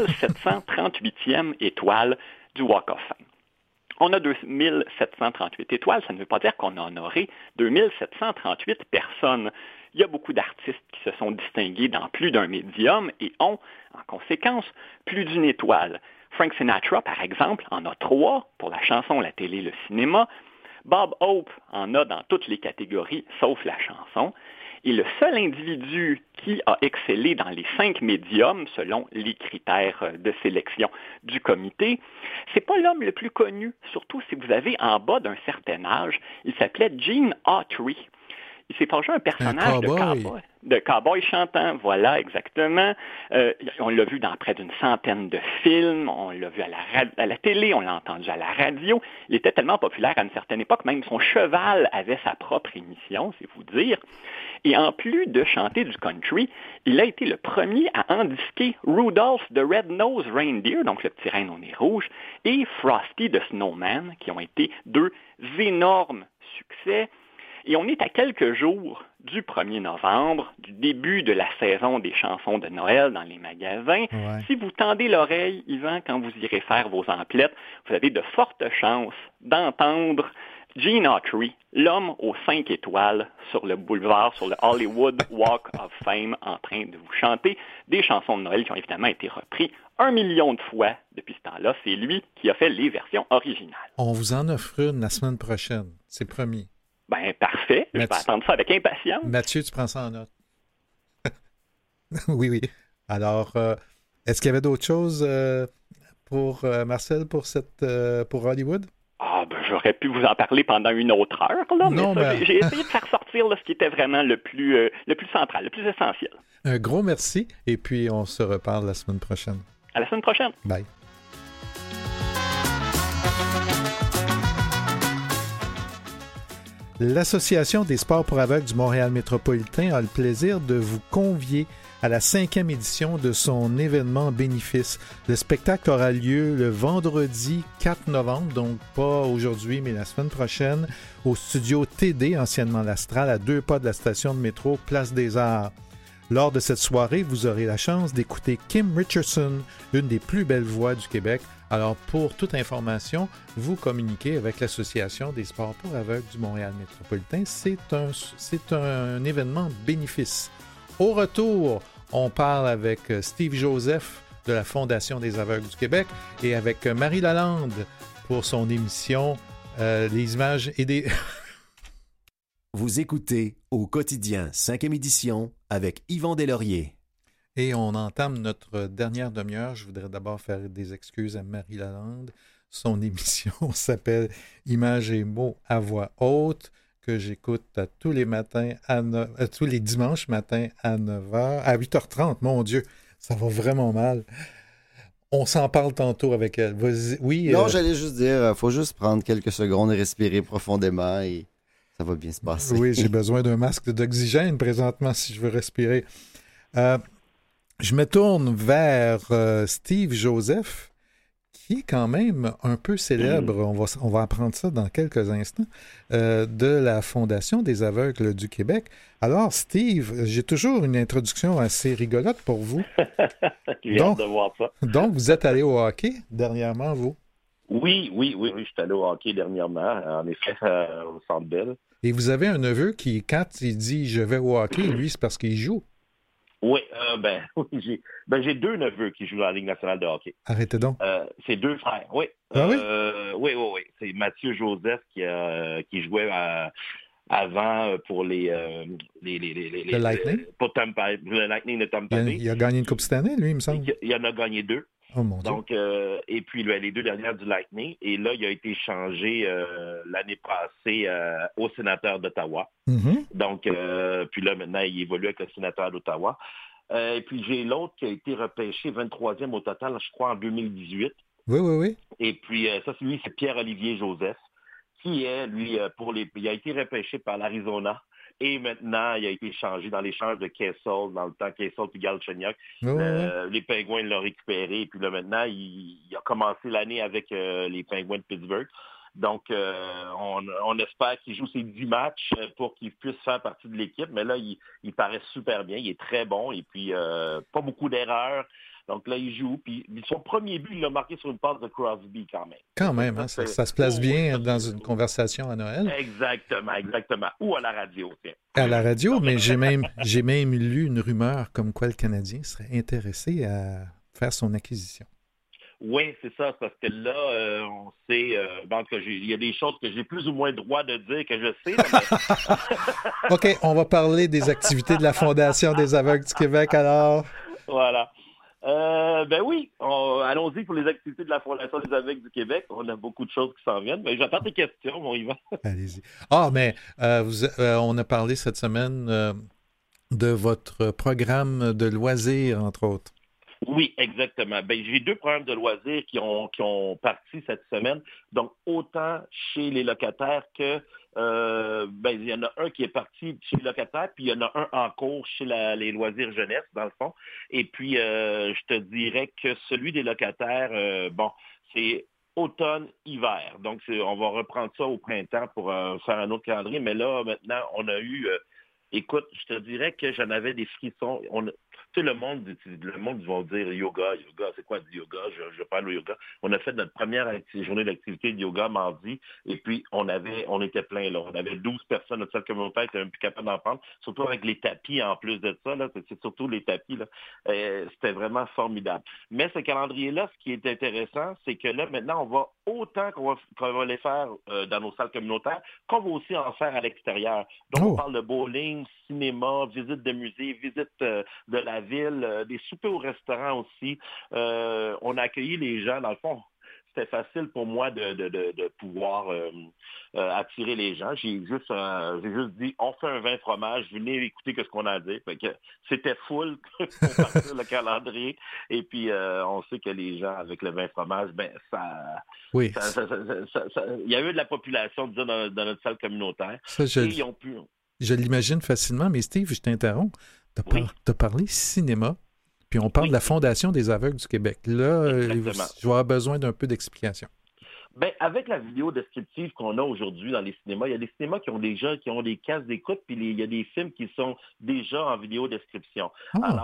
2738e étoile du Walk of Fame. On a 2738 étoiles, ça ne veut pas dire qu'on a honoré 2738 personnes. Il y a beaucoup d'artistes qui se sont distingués dans plus d'un médium et ont, en conséquence, plus d'une étoile. Frank Sinatra, par exemple, en a 3 pour la chanson, la télé, le cinéma. Bob Hope en a dans toutes les catégories, sauf la chanson. Et le seul individu qui a excellé dans les 5 médiums, selon les critères de sélection du comité, c'est pas l'homme le plus connu, surtout si vous avez en bas d'un certain âge. Il s'appelait Gene Autry. Il s'est forgé un personnage de cowboy chantant, voilà, exactement. On l'a vu dans près d'une centaine de films, on l'a vu à la télé, on l'a entendu à la radio. Il était tellement populaire à une certaine époque, même son cheval avait sa propre émission, c'est vous dire. Et en plus de chanter du country, il a été le premier à endisquer Rudolph the Red-Nosed Reindeer, donc le petit renne au nez rouge, et Frosty the Snowman, qui ont été 2 énormes succès. Et on est à quelques jours du 1er novembre, du début de la saison des chansons de Noël dans les magasins. Ouais. Si vous tendez l'oreille, Yvan, quand vous irez faire vos emplettes, vous avez de fortes chances d'entendre Gene Autry, l'homme aux 5 étoiles sur le boulevard, sur le Hollywood Walk of Fame, en train de vous chanter des chansons de Noël qui ont évidemment été reprises 1 million de fois depuis ce temps-là. C'est lui qui a fait les versions originales. On vous en offre une la semaine prochaine, c'est promis. Ben, parfait. Je vais attendre ça avec impatience. Mathieu, tu prends ça en note. Oui. Alors, est-ce qu'il y avait d'autres choses pour Marcel pour Hollywood? Ah, ben, j'aurais pu vous en parler pendant une autre heure, là, mais j'ai essayé de faire sortir là, ce qui était vraiment le plus central, le plus essentiel. Un gros merci, et puis on se reparle la semaine prochaine. À la semaine prochaine. Bye. L'Association des sports pour aveugles du Montréal métropolitain a le plaisir de vous convier à la 5e édition de son événement bénéfice. Le spectacle aura lieu le vendredi 4 novembre, donc pas aujourd'hui, mais la semaine prochaine, au studio TD, anciennement l'Astral, à 2 pas de la station de métro Place des Arts. Lors de cette soirée, vous aurez la chance d'écouter Kim Richardson, l'une des plus belles voix du Québec, Alors, pour toute information, vous communiquez avec l'Association des sports pour aveugles du Montréal métropolitain. C'est un événement bénéfice. Au retour, on parle avec Steve Joseph de la Fondation des aveugles du Québec et avec Marie Lalande pour son émission Les images et des... Vous écoutez Au quotidien, 5e édition, avec Yvon Deslauriers. Et on entame notre dernière demi-heure. Je voudrais d'abord faire des excuses à Marie Lalande. Son émission s'appelle Images et mots à voix haute, que j'écoute tous les matins tous les dimanches matins à 9h, à 8h30. Mon Dieu, ça va vraiment mal. On s'en parle tantôt avec elle. Oui. Non, j'allais juste dire, faut juste prendre quelques secondes et respirer profondément et ça va bien se passer. Oui, j'ai besoin d'un masque d'oxygène présentement si je veux respirer. Je me tourne vers Steve Joseph, qui est quand même un peu célèbre, on va apprendre ça dans quelques instants, de la Fondation des aveugles du Québec. Alors, Steve, j'ai toujours une introduction assez rigolote pour vous. J'ai hâte de voir ça. Donc, vous êtes allé au hockey dernièrement, vous? Oui, je suis allé au hockey dernièrement, en effet, au Centre Bell. Et vous avez un neveu qui, quand il dit « je vais au hockey », lui, c'est parce qu'il joue. Oui, j'ai deux neveux qui jouent dans la Ligue nationale de hockey. Arrêtez donc. C'est deux frères, oui. Ah oui? Oui. C'est Mathieu Joseph qui jouait avant pour le Lightning? Pour Tampa, le Lightning de Tampa Bay. Il a gagné une coupe cette année, lui, il me semble. Il en a gagné 2. Oh mon Dieu. Donc, et puis les 2 dernières du Lightning. Et là, il a été changé l'année passée au sénateur d'Ottawa. Mm-hmm. Donc, puis là, maintenant, il évolue avec le sénateur d'Ottawa. Et puis, j'ai l'autre qui a été repêché 23e au total, je crois, en 2018. Oui. Et puis, c'est Pierre-Olivier Joseph, qui est, lui, il a été repêché par l'Arizona. Et maintenant, il a été changé dans l'échange de Kessel, dans le temps Kessel puis Galchenyuk. Les Pingouins l'ont récupéré. Et puis là, maintenant, il a commencé l'année avec les Pingouins de Pittsburgh. Donc, on espère qu'il joue ses 10 matchs pour qu'il puisse faire partie de l'équipe. Mais là, il paraît super bien. Il est très bon. Et puis, pas beaucoup d'erreurs. Donc là, il joue. Puis son premier but, il l'a marqué sur une passe de Crosby quand même. Quand même, hein, ça se place bien dans une conversation à Noël. Exactement. Ou à la radio. Tiens. À la radio, mais j'ai même lu une rumeur comme quoi le Canadien serait intéressé à faire son acquisition. Oui, c'est ça, parce que là, on sait, il y a des choses que j'ai plus ou moins droit de dire que je sais. Mais... OK, on va parler des activités de la Fondation des aveugles du Québec, alors. Voilà. Allons-y pour les activités de la Fondation des aveugles du Québec. On a beaucoup de choses qui s'en viennent. Mais j'attends tes questions, mon Yvan. Allez-y. Mais on a parlé cette semaine de votre programme de loisirs, entre autres. Oui, exactement. J'ai 2 programmes de loisirs qui ont parti cette semaine. Donc, autant chez les locataires que il y en a un qui est parti chez les locataires, puis il y en a un en cours chez les loisirs jeunesse, dans le fond. Et puis, je te dirais que celui des locataires, c'est automne-hiver. Donc, on va reprendre ça au printemps pour faire un autre calendrier. Mais là, maintenant, on a eu... écoute, je te dirais que j'en avais des frissons. Le monde va dire yoga, c'est quoi du yoga? Je parle au yoga. On a fait notre première journée d'activité de yoga mardi, et puis on était plein là. On avait 12 personnes, notre salle communautaire était même plus capable d'en prendre, surtout avec les tapis en plus de ça, là, c'est surtout les tapis, là. C'était vraiment formidable. Mais ce calendrier-là, ce qui est intéressant, c'est que là, maintenant, on va autant qu'on va les faire dans nos salles communautaires, qu'on va aussi en faire à l'extérieur. Donc, on parle de bowling, cinéma, visite de musée, visite de la ville, des soupers au restaurant aussi. On a accueilli les gens, dans le fond. C'était facile pour moi de pouvoir attirer les gens. J'ai juste dit, on fait un vin fromage, venez écouter ce qu'on a à dire. Fait que c'était full pour partir le calendrier. Et puis, on sait que les gens, avec le vin fromage, il y a eu de la population dans notre salle communautaire. Ils ont pu... Je l'imagine facilement, mais Steve, je t'interromps. T'as parlé cinéma, puis on parle de la Fondation des aveugles du Québec. Là, je vais avoir besoin d'un peu d'explication. Avec la vidéo descriptive qu'on a aujourd'hui dans les cinémas, il y a des cinémas qui ont des casques d'écoute, puis il y a des films qui sont déjà en vidéo description. Alors,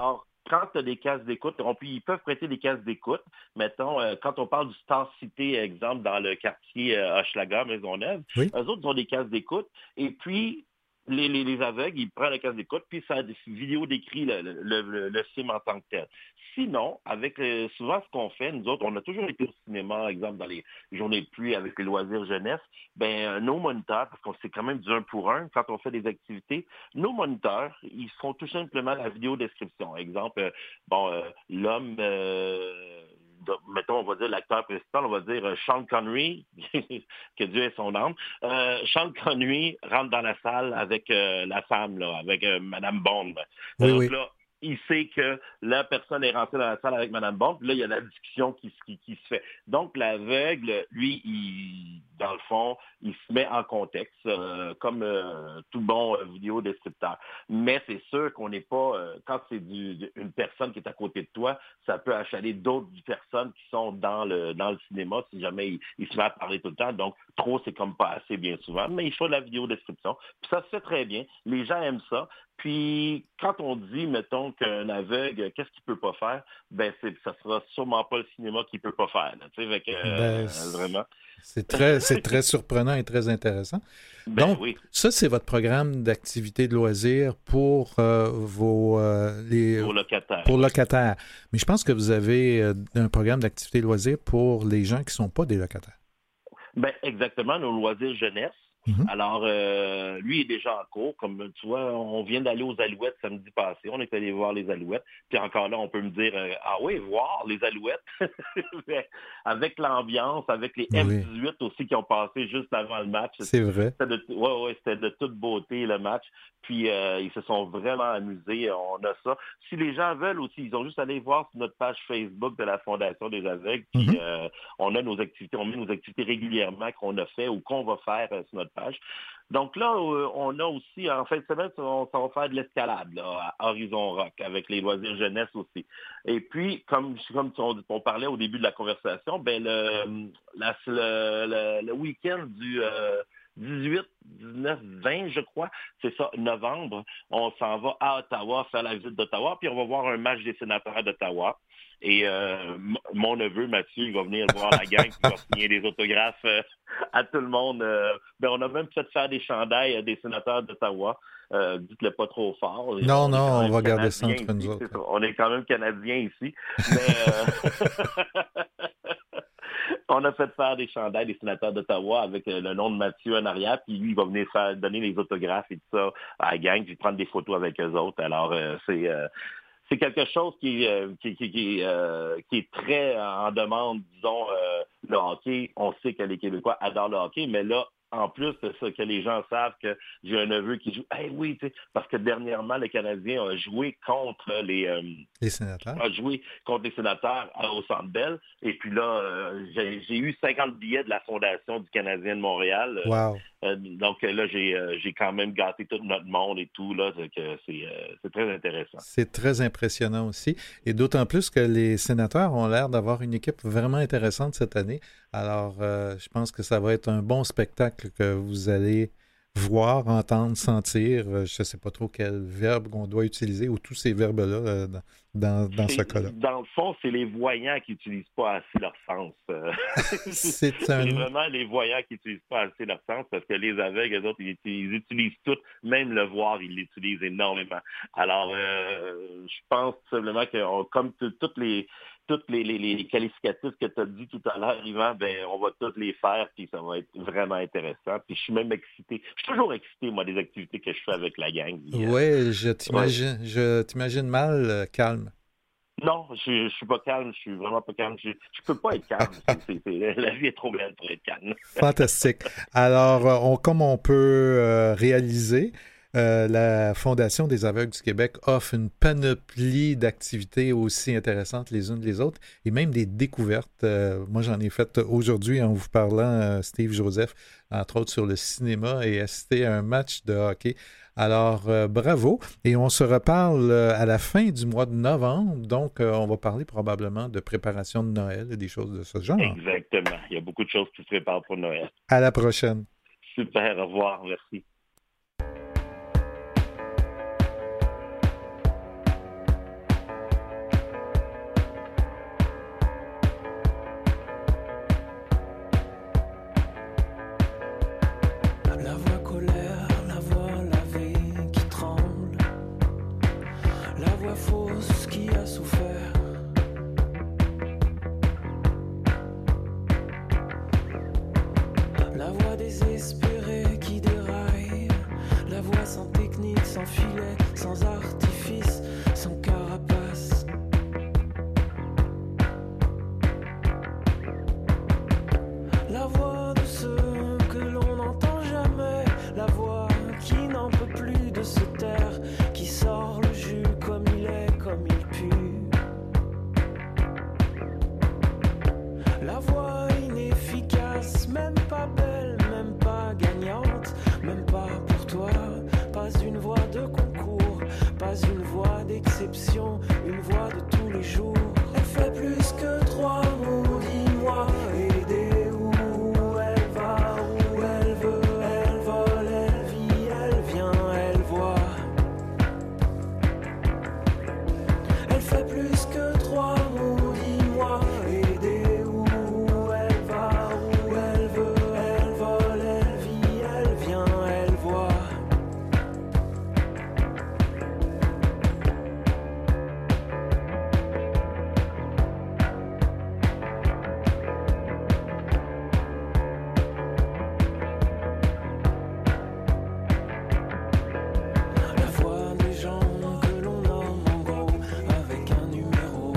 quand tu as des cases d'écoute, ils peuvent prêter des cases d'écoute. Mettons, quand on parle du Star City, exemple, dans le quartier Hochelaga, Maisonneuve, eux autres ont des cases d'écoute. Et puis, les aveugles, ils prennent la case d'écoute, puis ça a des vidéos décrit le film en tant que tel. Sinon, avec souvent ce qu'on fait, nous autres, on a toujours été au cinéma, exemple, dans les journées de pluie avec les loisirs jeunesse, nos moniteurs, parce qu'on c'est quand même du 1 pour 1 quand on fait des activités, nos moniteurs, ils font tout simplement la vidéo description. Exemple, l'homme... mettons, on va dire l'acteur principal, on va dire Sean Connery, que Dieu ait son âme. Sean Connery rentre dans la salle avec la femme, là, avec Madame Bond. Donc là, il sait que la personne est rentrée dans la salle avec Mme Bond, puis là, il y a la discussion qui se fait. Donc, l'aveugle, lui, dans le fond, il se met en contexte, comme tout bon vidéo-descripteur. Mais c'est sûr qu'on n'est pas, quand c'est une personne qui est à côté de toi, ça peut achaler d'autres personnes qui sont dans le cinéma, si jamais il se met à parler tout le temps. Donc, trop, c'est comme pas assez bien souvent, mais il faut de la vidéo-description. Puis ça se fait très bien. Les gens aiment ça. Puis, quand on dit, mettons, qu'un aveugle, qu'est-ce qu'il peut pas faire? Ça sera sûrement pas le cinéma qu'il peut pas faire. Tu sais, vraiment. C'est très surprenant et très intéressant. Donc, ça, c'est votre programme d'activité de loisirs pour vos locataires. Pour locataires. Mais je pense que vous avez un programme d'activité de loisirs pour les gens qui ne sont pas des locataires. Exactement, nos loisirs jeunesse. Mm-hmm. Alors, lui est déjà en cours. Comme tu vois, on vient d'aller aux Alouettes samedi passé. On est allé voir les Alouettes. Puis encore là, on peut me dire, voir les Alouettes. Avec l'ambiance, avec les M18 aussi qui ont passé juste avant le match. C'est vrai. C'était de toute beauté le match. Puis, ils se sont vraiment amusés. On a ça. Si les gens veulent aussi, ils ont juste à aller voir sur notre page Facebook de la Fondation des aveugles. Puis, on a nos activités. On met nos activités régulièrement qu'on a fait ou qu'on va faire sur notre page. Donc là, on a aussi, en fin de semaine, on va faire de l'escalade là, à Horizon Rock avec les loisirs jeunesse aussi. Et puis, comme on parlait au début de la conversation, le week-end du 18, 19, 20, je crois, c'est ça, novembre, on s'en va à Ottawa faire la visite d'Ottawa, puis on va voir un match des sénateurs d'Ottawa. Et mon neveu, Mathieu, il va venir voir la gang, il va signer des autographes à tout le monde. On a même fait faire des chandails des sénateurs d'Ottawa. Dites-le pas trop fort. Non, on va garder ça entre nous autres. On est quand même Canadiens ici. Mais on a fait faire des chandails des sénateurs d'Ottawa avec le nom de Mathieu en arrière, puis lui, il va venir donner les autographes et tout ça à la gang, puis prendre des photos avec eux autres. Alors, c'est quelque chose qui est très en demande, disons, le hockey. On sait que les Québécois adorent le hockey, mais là, en plus de ça, que les gens savent que j'ai un neveu qui joue. Oui, tu sais, parce que dernièrement, le Canadien a joué contre les sénateurs. A joué contre les sénateurs au Centre Bell. Et puis là, j'ai eu 50 billets de la Fondation du Canadien de Montréal. Wow. Donc là, j'ai quand même gâté tout notre monde et tout. Là, c'est très intéressant. C'est très impressionnant aussi. Et d'autant plus que les sénateurs ont l'air d'avoir une équipe vraiment intéressante cette année. Alors, je pense que ça va être un bon spectacle que vous allez voir, entendre, sentir. Je ne sais pas trop quel verbe qu'on doit utiliser ou tous ces verbes-là dans ce cas-là. Dans le fond, c'est les voyants qui n'utilisent pas assez leur sens. C'est vraiment les voyants qui n'utilisent pas assez leur sens parce que les aveugles, eux autres, ils utilisent tout. Même le voir, ils l'utilisent énormément. Alors, je pense tout simplement que comme toutes les qualificatifs que tu as dit tout à l'heure, Yvan, on va tous les faire, puis ça va être vraiment intéressant. Puis je suis même excité. Je suis toujours excité, moi, des activités que je fais avec la gang. Oui, je t'imagine mal calme. Non, je suis pas calme, je suis vraiment pas calme. Je peux pas être calme. La vie est trop belle pour être calme. Fantastique. Alors, comme on peut réaliser, la Fondation des aveugles du Québec offre une panoplie d'activités aussi intéressantes les unes les autres et même des découvertes. Moi, j'en ai fait aujourd'hui en vous parlant, Steve Joseph, entre autres sur le cinéma et assister à un match de hockey. Alors, bravo. Et on se reparle à la fin du mois de novembre. Donc, on va parler probablement de préparation de Noël et des choses de ce genre. Exactement. Il y a beaucoup de choses qui se préparent pour Noël. À la prochaine. Super. Au revoir. Merci. sans technique, sans filet, sans artifice, sans carapace. La voix de ceux que l'on n'entend jamais, la voix qui n'en peut plus de se taire, qui sort le jus comme il est, comme il pue. La voix inefficace, même pas belle, même pas gagnante, même pas pour toi, pas une voix de concours, pas une voix d'exception, une voix de tous les jours. Elle fait plus que 3 mots, dis-moi, aider où elle va, où elle veut, elle vole, elle vit, elle vient, elle voit. Elle fait plus que 3 mots, dis-moi, aider où elle va, où elle veut, elle vole, elle vit, elle vient, elle voit. La voix des gens que l'on nomme en gros avec un numéro.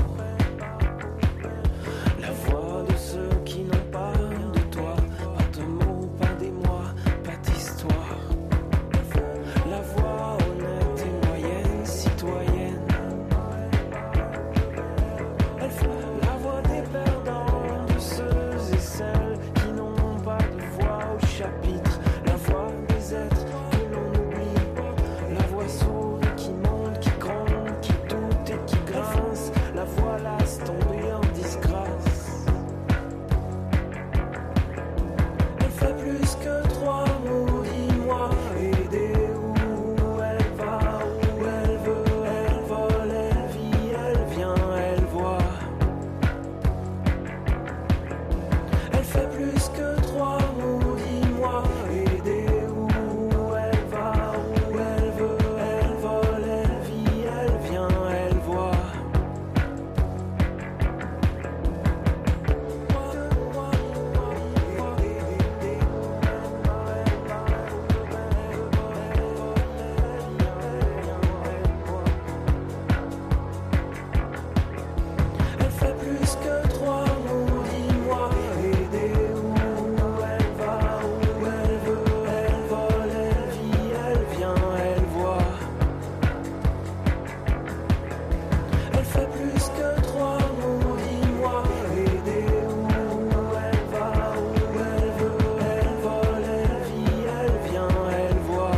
La voix de ceux qui n'ont pas de toi, pas de mots, pas d'émoi, pas d'histoire. La voix honnête et moyenne, citoyenne. Elle fait la voix des perdants, de ceux et celles qui n'ont pas de voix au chapitre. La voix des êtres que l'on oublie. La voix sourde qui monte, qui gronde, qui doute et qui grince. La voix lasse tomber en disgrâce. Elle fait plus que 3 mots, dis-moi, aider où elle va, où elle veut, elle vole, elle vit, elle vient, elle voit. Elle fait plus que 3 mots, dis-moi, aider où elle va, où elle veut, elle vole, elle vit, elle vient, elle voit. Elle fait plus que 3 mots, dis-moi, aider où elle va, où elle veut, elle vole, elle vit, elle vient, elle voit. Elle fait plus que 3 mots, dis-moi, aider où elle va, où elle veut, elle vole, elle vit, elle vient, elle voit.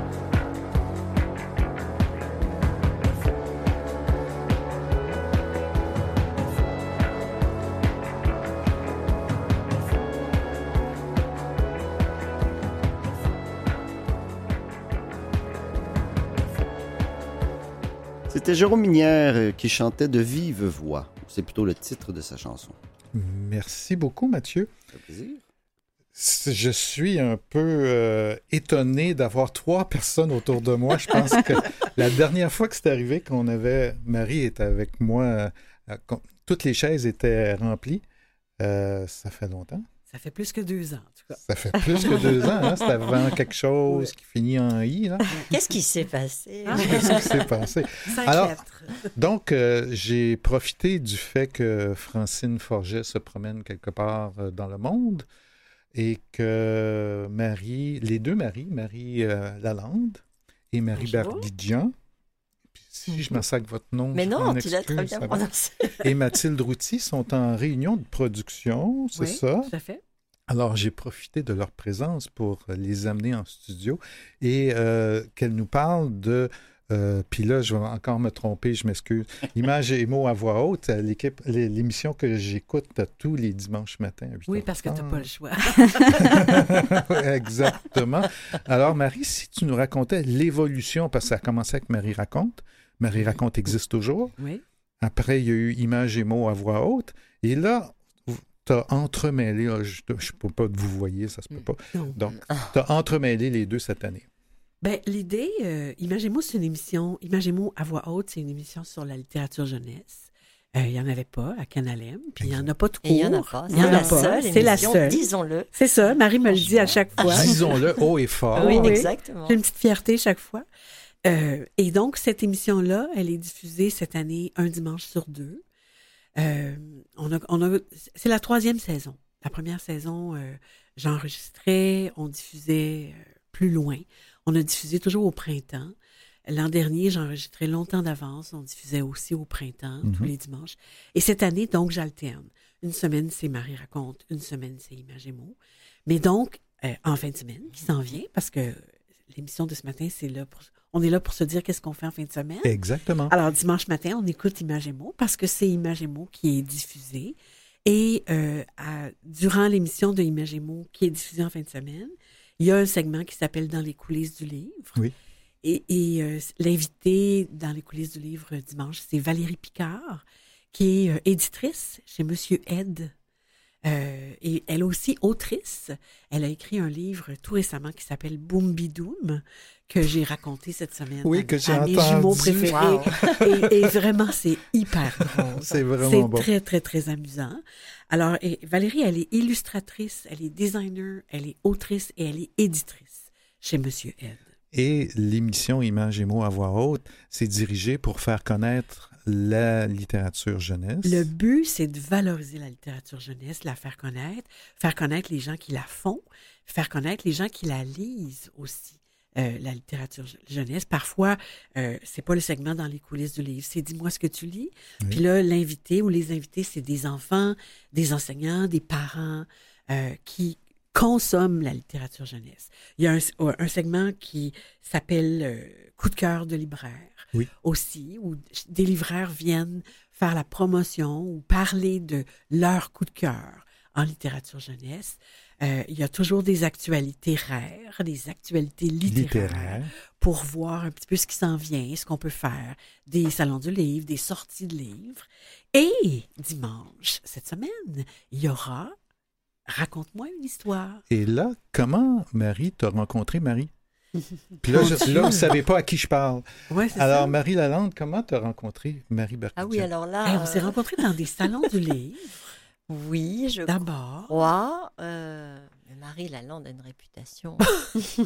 C'était Jérôme Minière qui chantait de vive voix. C'est plutôt le titre de sa chanson. Merci beaucoup, Mathieu. Ça fait plaisir. Je suis un peu étonné d'avoir 3 personnes autour de moi. Je pense que la dernière fois que c'est arrivé qu'on avait... Marie était avec moi, toutes les chaises étaient remplies. Ça fait longtemps. Ça fait plus que 2 ans, en tout cas. Ça fait plus que 2 ans, hein? C'est avant quelque chose qui finit en I, là. Qu'est-ce qui s'est passé? Qu'est-ce qui s'est passé? 5 Alors, lettres. donc, j'ai profité du fait que Francine Forget se promène quelque part dans le monde et que Marie, les deux Marie Lalande et Marie Bardidjian, si je massacre votre nom, mais non, tu l'as très bien prononcé. Et Mathilde Routy sont en réunion de production, c'est ça? Tout à fait. Alors, j'ai profité de leur présence pour les amener en studio et qu'elles nous parlent de... puis là, je vais encore me tromper, je m'excuse. Images et mots à voix haute, l'émission que j'écoute tous les dimanches matins à 8h30. Oui, parce que tu n'as pas le choix. Exactement. Alors, Marie, si tu nous racontais l'évolution, parce que ça a commencé avec Marie Raconte. Marie Raconte existe toujours. Oui. Après, il y a eu Images et mots à voix haute. Et là, tu as entremêlé, je ne peux pas vous voyez, ça se peut pas. Non. Donc, tu as entremêlé les deux cette année. Ben, l'idée, Images et mots, c'est une émission, Images et mots à voix haute, c'est une émission sur la littérature jeunesse. Il n'y en avait pas à Canalem, puis il n'y en a pas tout court. Et il n'y en a pas. Il y en a pas. C'est la seule. Disons-le. C'est ça, Marie me le dit à chaque fois. Disons-le haut et fort. Oui, exactement. J'ai une petite fierté chaque fois. Et donc, cette émission-là, elle est diffusée cette année un dimanche sur 2. C'est la 3e saison. La première saison, j'enregistrais, on diffusait plus loin. On a diffusé toujours au printemps. L'an dernier, j'enregistrais longtemps d'avance. On diffusait aussi au printemps, tous les dimanches. Et cette année, donc, j'alterne. Une semaine, c'est Marie raconte. Une semaine, c'est Images et mots. Mais donc, en fin de semaine, qui s'en vient, parce que l'émission de ce matin, on est là pour se dire qu'est-ce qu'on fait en fin de semaine. Exactement. Alors, dimanche matin, on écoute Images et mots parce que c'est Images et mots qui est diffusé. Et durant l'émission de Images et mots qui est diffusée en fin de semaine, il y a un segment qui s'appelle « Dans les coulisses du livre ». Oui. Et l'invitée dans les coulisses du livre dimanche, c'est Valérie Picard, qui est éditrice chez Monsieur Ed. Et elle aussi autrice. Elle a écrit un livre tout récemment qui s'appelle Boom Bidoum, que j'ai raconté cette semaine. Oui, que j'ai à mes entendu. jumeaux préférés. Wow. Et vraiment, c'est hyper drôle. C'est vraiment bon. C'est très, très, très amusant. Alors, Valérie, elle est illustratrice, elle est designer, elle est autrice et elle est éditrice chez Monsieur Ed. Et l'émission Images et mots à voix haute, c'est dirigé pour faire connaître la littérature jeunesse. Le but, c'est de valoriser la littérature jeunesse, la faire connaître les gens qui la font, faire connaître les gens qui la lisent aussi, la littérature jeunesse. Parfois, c'est pas le segment dans les coulisses du livre, c'est « Dis-moi ce que tu lis ». Oui. Puis là, l'invité ou les invités, c'est des enfants, des enseignants, des parents qui consomment la littérature jeunesse. Il y a un segment qui s'appelle Coup de cœur de libraire aussi, où des libraires viennent faire la promotion ou parler de leur coup de cœur en littérature jeunesse. Il y a toujours des actualités rares, des actualités littéraires pour voir un petit peu ce qui s'en vient, ce qu'on peut faire, des salons du livre, des sorties de livres. Et dimanche, cette semaine, il y aura Raconte-moi une histoire. Et là, comment, Marie, t'as rencontré Marie? Puis là, vous ne savez pas à qui je parle. Ouais, c'est alors, ça. Marie Lalande, comment t'as rencontré Marie Bercoudian? Ah oui, alors là... On s'est rencontrés dans des salons du livre. Oui, je D'abord. crois. Mais Marie Lalande a une réputation. On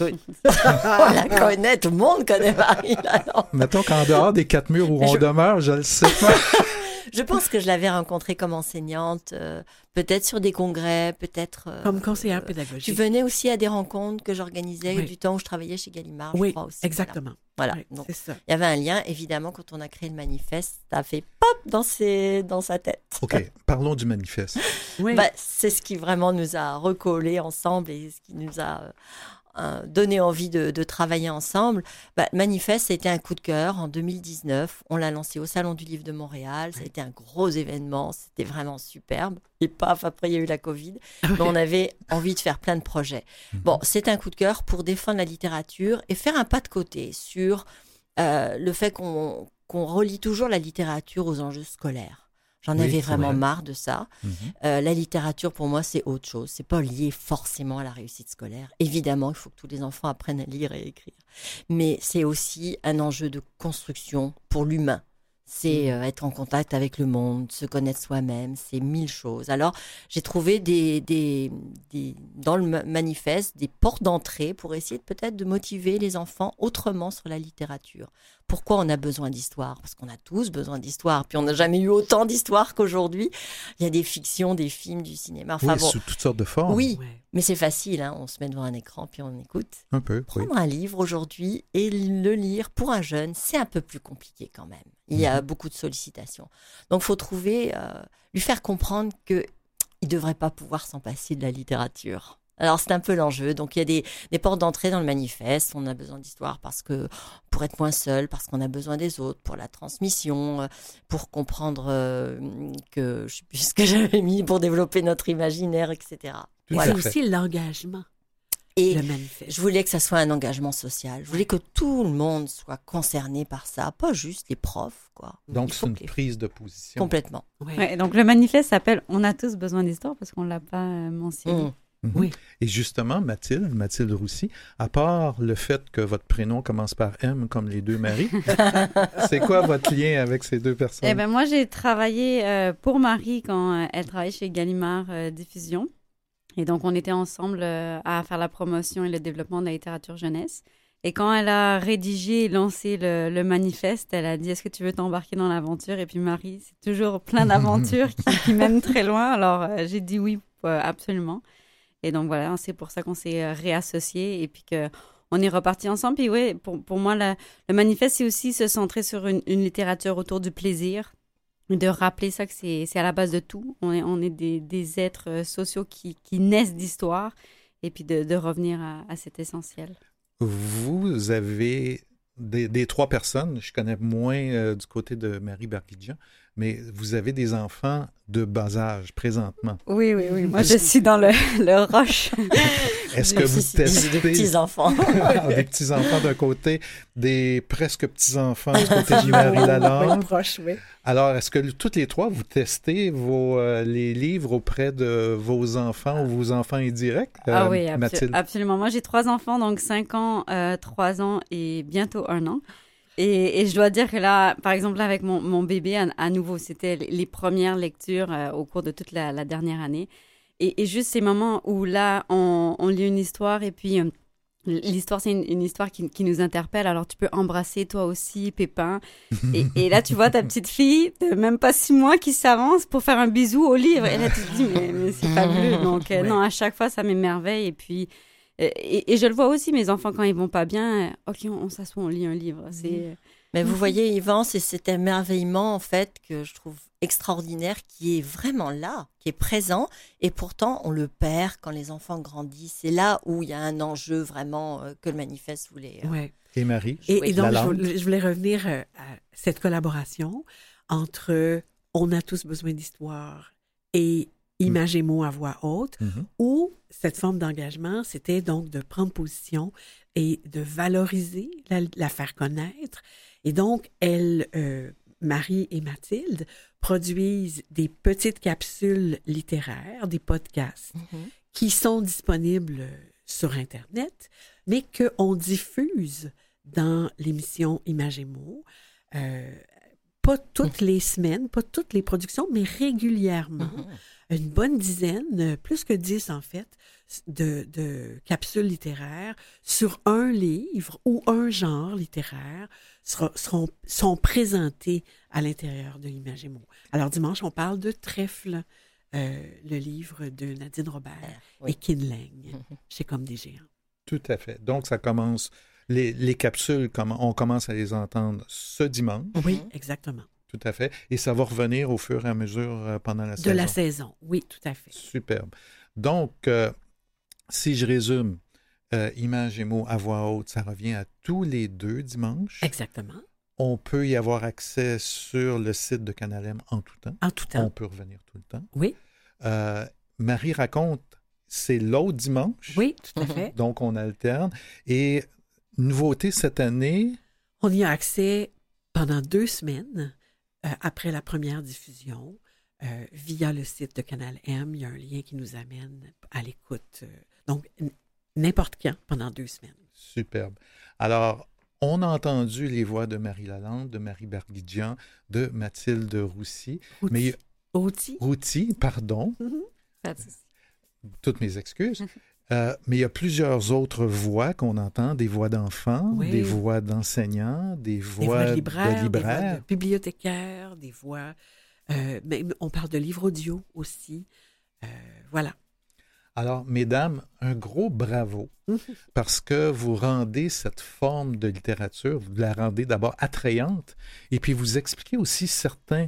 la connaît, tout le monde connaît Marie Lalande. Mettons qu'en dehors des 4 murs où on demeure, je le sais pas. Je pense que je l'avais rencontrée comme enseignante, peut-être sur des congrès, peut-être... comme conseillère pédagogique. Tu venais aussi à des rencontres que j'organisais du temps où je travaillais chez Gallimard, je crois aussi. Exactement. Voilà. Oui, donc, c'est ça. il y avait un lien, évidemment, quand on a créé le manifeste, ça a fait pop dans sa tête. OK, parlons du manifeste. Oui. C'est ce qui vraiment nous a recollés ensemble et ce qui nous a... donné envie de travailler ensemble. Manifeste, ça a été un coup de cœur en 2019. On l'a lancé au Salon du Livre de Montréal. Ça a été un gros événement. C'était vraiment superbe. Et paf, après, il y a eu la Covid. Mais on avait envie de faire plein de projets. Bon, c'est un coup de cœur pour défendre la littérature et faire un pas de côté sur le fait qu'on relie toujours la littérature aux enjeux scolaires. J'en avais vraiment marre de ça. La littérature, pour moi, c'est autre chose. C'est pas lié forcément à la réussite scolaire. Évidemment, il faut que tous les enfants apprennent à lire et écrire. Mais c'est aussi un enjeu de construction pour l'humain. C'est être en contact avec le monde, se connaître soi-même, c'est 1000 choses. Alors, j'ai trouvé dans le manifeste des portes d'entrée pour essayer peut-être de motiver les enfants autrement sur la littérature. Pourquoi on a besoin d'histoire? Parce qu'on a tous besoin d'histoire. Puis on n'a jamais eu autant d'histoires qu'aujourd'hui. Il y a des fictions, des films, du cinéma. Enfin, sous toutes sortes de formes. Oui, mais c'est facile. On se met devant un écran puis on écoute. Un peu, Prendre un livre aujourd'hui et le lire pour un jeune, c'est un peu plus compliqué quand même. Il y a beaucoup de sollicitations. Donc, il faut trouver, lui faire comprendre qu'il ne devrait pas pouvoir s'en passer de la littérature. Alors, c'est un peu l'enjeu. Donc, il y a des portes d'entrée dans le manifeste. On a besoin d'histoire pour être moins seul, parce qu'on a besoin des autres, pour la transmission, pour comprendre que, je ne sais plus ce que j'avais mis, pour développer notre imaginaire, etc. Et c'est aussi l'engagement. Et je voulais que ça soit un engagement social. Je voulais que tout le monde soit concerné par ça, pas juste les profs, quoi. Donc, c'est une prise de position. Complètement. Ouais, donc, le manifeste s'appelle « On a tous besoin d'histoire » parce qu'on ne l'a pas mentionné. Mm-hmm. Oui. Et justement, Mathilde Roussy, à part le fait que votre prénom commence par M comme les deux Marie, c'est quoi votre lien avec ces deux personnes? Eh bien, moi, j'ai travaillé pour Marie quand elle travaillait chez Gallimard Diffusion. Et donc, on était ensemble à faire la promotion et le développement de la littérature jeunesse. Et quand elle a rédigé et lancé le manifeste, elle a dit « Est-ce que tu veux t'embarquer dans l'aventure ?» Et puis Marie, c'est toujours plein d'aventures qui mènent très loin. Alors, j'ai dit oui, absolument. Et donc, voilà, c'est pour ça qu'on s'est réassociés et puis qu'on est repartis ensemble. Puis oui, pour moi, le manifeste, c'est aussi se centrer sur une littérature autour du plaisir, de rappeler ça que c'est à la base de tout. On est des êtres sociaux qui naissent d'histoire et puis de revenir à cet essentiel. Vous avez des trois personnes, je connais moins du côté de Marie Barguidjian, mais vous avez des enfants de bas âge présentement. Oui. Moi, je suis dans le rush. Est-ce que vous testez... Des petits-enfants. Des petits-enfants d'un côté, des presque petits-enfants du côté de Marie Lalande. Oui, proche, oui. Alors, est-ce que toutes les trois, vous testez les livres auprès de vos enfants ou vos enfants indirects, oui, Mathilde? Absolument. Moi, j'ai 3 enfants, donc 5 ans, 3 ans et bientôt 1 an. Et je dois dire que là, par exemple, là, avec mon bébé, à nouveau, c'était les premières lectures au cours de toute la dernière année. Et juste ces moments où là, on lit une histoire et puis l'histoire, c'est une histoire qui nous interpelle. Alors, tu peux embrasser toi aussi, Pépin. Et là, tu vois ta petite fille de même pas 6 mois qui s'avance pour faire un bisou au livre. Et là, tu te dis, mais c'est fabuleux. Donc, non, à chaque fois, ça m'émerveille. Et puis... Et je le vois aussi, mes enfants, quand ils vont pas bien, OK, on s'assoit, on lit un livre. Mais vous voyez, Yvan, c'est cet émerveillement, en fait, que je trouve extraordinaire, qui est vraiment là, qui est présent. Et pourtant, on le perd quand les enfants grandissent. C'est là où il y a un enjeu vraiment que le manifeste voulait. Ouais. Et Marie? Et donc, je voulais revenir à cette collaboration entre On a tous besoin d'histoire et Images et mots à voix haute, où cette forme d'engagement, c'était donc de prendre position et de valoriser, la faire connaître. Et donc, Marie et Mathilde, produisent des petites capsules littéraires, des podcasts, qui sont disponibles sur Internet, mais qu'on diffuse dans l'émission Images et mots. Pas toutes les semaines, pas toutes les productions, mais régulièrement. Une bonne dizaine, plus que 10 en fait, de capsules littéraires sur un livre ou un genre littéraire sont présentées à l'intérieur de Images et mots. Alors dimanche, on parle de Trèfle, le livre de Nadine Robert et Kinling, chez Comme des géants. Tout à fait. Donc, ça commence... Les capsules, on commence à les entendre ce dimanche. Oui, exactement. Tout à fait. Et ça va revenir au fur et à mesure pendant la saison. De la saison, oui, tout à fait. Superbe. Donc, si je résume, Images et mots à voix haute, ça revient à tous les 2 dimanches. Exactement. On peut y avoir accès sur le site de Canal M en tout temps. En tout temps. On peut revenir tout le temps. Oui. Marie raconte, c'est l'autre dimanche. Oui, tout à fait. Donc, on alterne. Et nouveauté cette année? On y a accès pendant 2 semaines après la première diffusion via le site de Canal M. Il y a un lien qui nous amène à l'écoute. Donc, n'importe quand, pendant 2 semaines. Superbe. Alors, on a entendu les voix de Marie Lalande, de Marie Barguidjian, de Mathilde Roussy. Routy, pardon. Toutes mes excuses. Mais il y a plusieurs autres voix qu'on entend, des voix d'enfants, des voix d'enseignants, des voix de libraires. Des voix de bibliothécaires, des voix... même on parle de livres audio aussi. Voilà. Alors, mesdames, un gros bravo parce que vous rendez cette forme de littérature, vous la rendez d'abord attrayante et puis vous expliquez aussi certains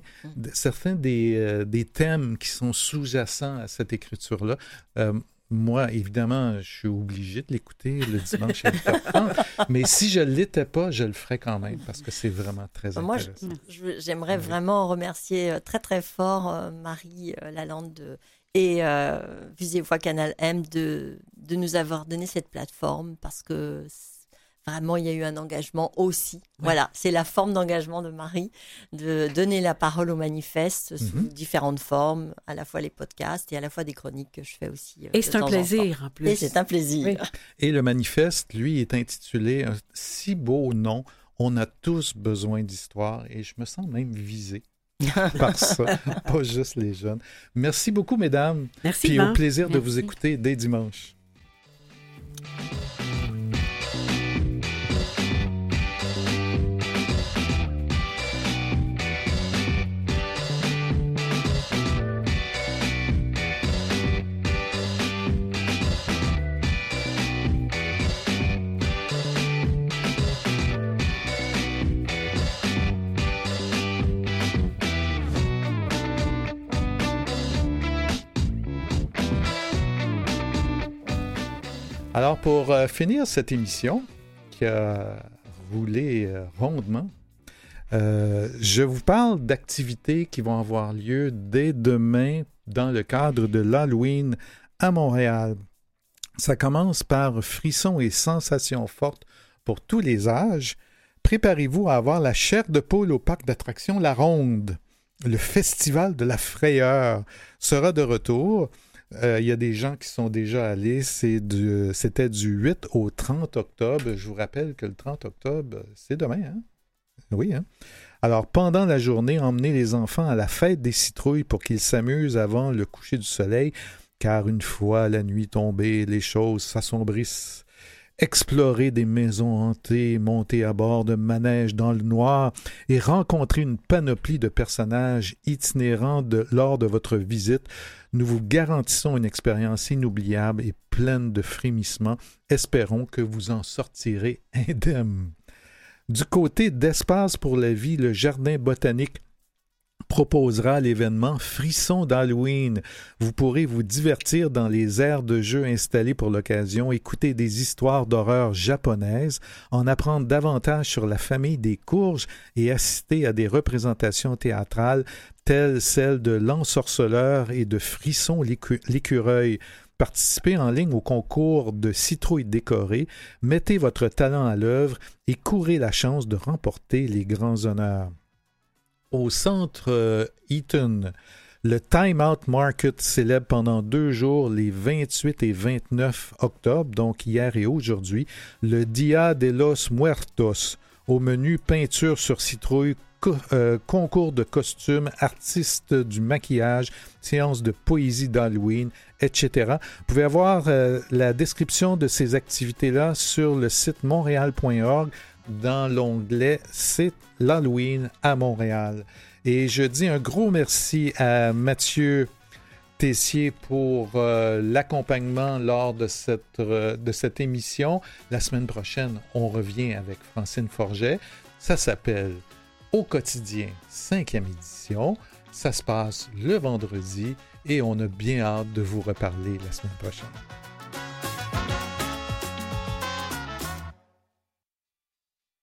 des thèmes qui sont sous-jacents à cette écriture-là. Moi, évidemment, je suis obligé de l'écouter le dimanche à 8h30, mais si je ne l'étais pas, je le ferais quand même parce que c'est vraiment très intéressant. Moi, j'aimerais vraiment remercier très, très fort Marie Lalande et Visez Voix Canal M de nous avoir donné cette plateforme parce que vraiment, il y a eu un engagement aussi. Ouais. Voilà, c'est la forme d'engagement de Marie, de donner la parole au manifeste sous différentes formes, à la fois les podcasts et à la fois des chroniques que je fais aussi. Et c'est un plaisir, en plus. Et c'est un plaisir. Oui. Et le manifeste, lui, est intitulé un si beau nom, On a tous besoin d'histoire, et je me sens même visé par ça, pas juste les jeunes. Merci beaucoup, mesdames. Merci. Puis au plaisir de vous écouter dès dimanche. Alors, pour finir cette émission qui a roulé rondement, je vous parle d'activités qui vont avoir lieu dès demain dans le cadre de l'Halloween à Montréal. Ça commence par frissons et sensations fortes pour tous les âges. Préparez-vous à avoir la chair de poule au parc d'attractions La Ronde. Le Festival de la Frayeur sera de retour. Il y a des gens qui sont déjà allés. C'était du 8 au 30 octobre. Je vous rappelle que le 30 octobre, c'est demain, hein? Oui, hein? Alors, pendant la journée, emmenez les enfants à la fête des citrouilles pour qu'ils s'amusent avant le coucher du soleil, car une fois la nuit tombée, les choses s'assombrissent. Explorer des maisons hantées, monter à bord de manèges dans le noir et rencontrer une panoplie de personnages itinérants lors de votre visite. Nous vous garantissons une expérience inoubliable et pleine de frémissements. Espérons que vous en sortirez indemne. Du côté d'Espace pour la vie, le Jardin botanique proposera l'événement Frissons d'Halloween. Vous pourrez vous divertir dans les aires de jeu installées pour l'occasion, écouter des histoires d'horreur japonaises, en apprendre davantage sur la famille des courges et assister à des représentations théâtrales telles celles de l'ensorceleur et de Frisson l'écureuil. Participez en ligne au concours de citrouilles décorées, mettez votre talent à l'œuvre et courez la chance de remporter les grands honneurs. Au centre Eaton, le Time Out Market célèbre pendant 2 jours, les 28 et 29 octobre, donc hier et aujourd'hui, le Dia de los Muertos. Au menu peinture sur citrouille, concours de costumes, artistes du maquillage, séance de poésie d'Halloween, etc. Vous pouvez avoir la description de ces activités-là sur le site montréal.org. Dans l'onglet « C'est l'Halloween à Montréal ». Et je dis un gros merci à Mathieu Tessier pour l'accompagnement lors de cette émission. La semaine prochaine, on revient avec Francine Forget. Ça s'appelle « Au quotidien, 5e édition ». Ça se passe le vendredi et on a bien hâte de vous reparler la semaine prochaine.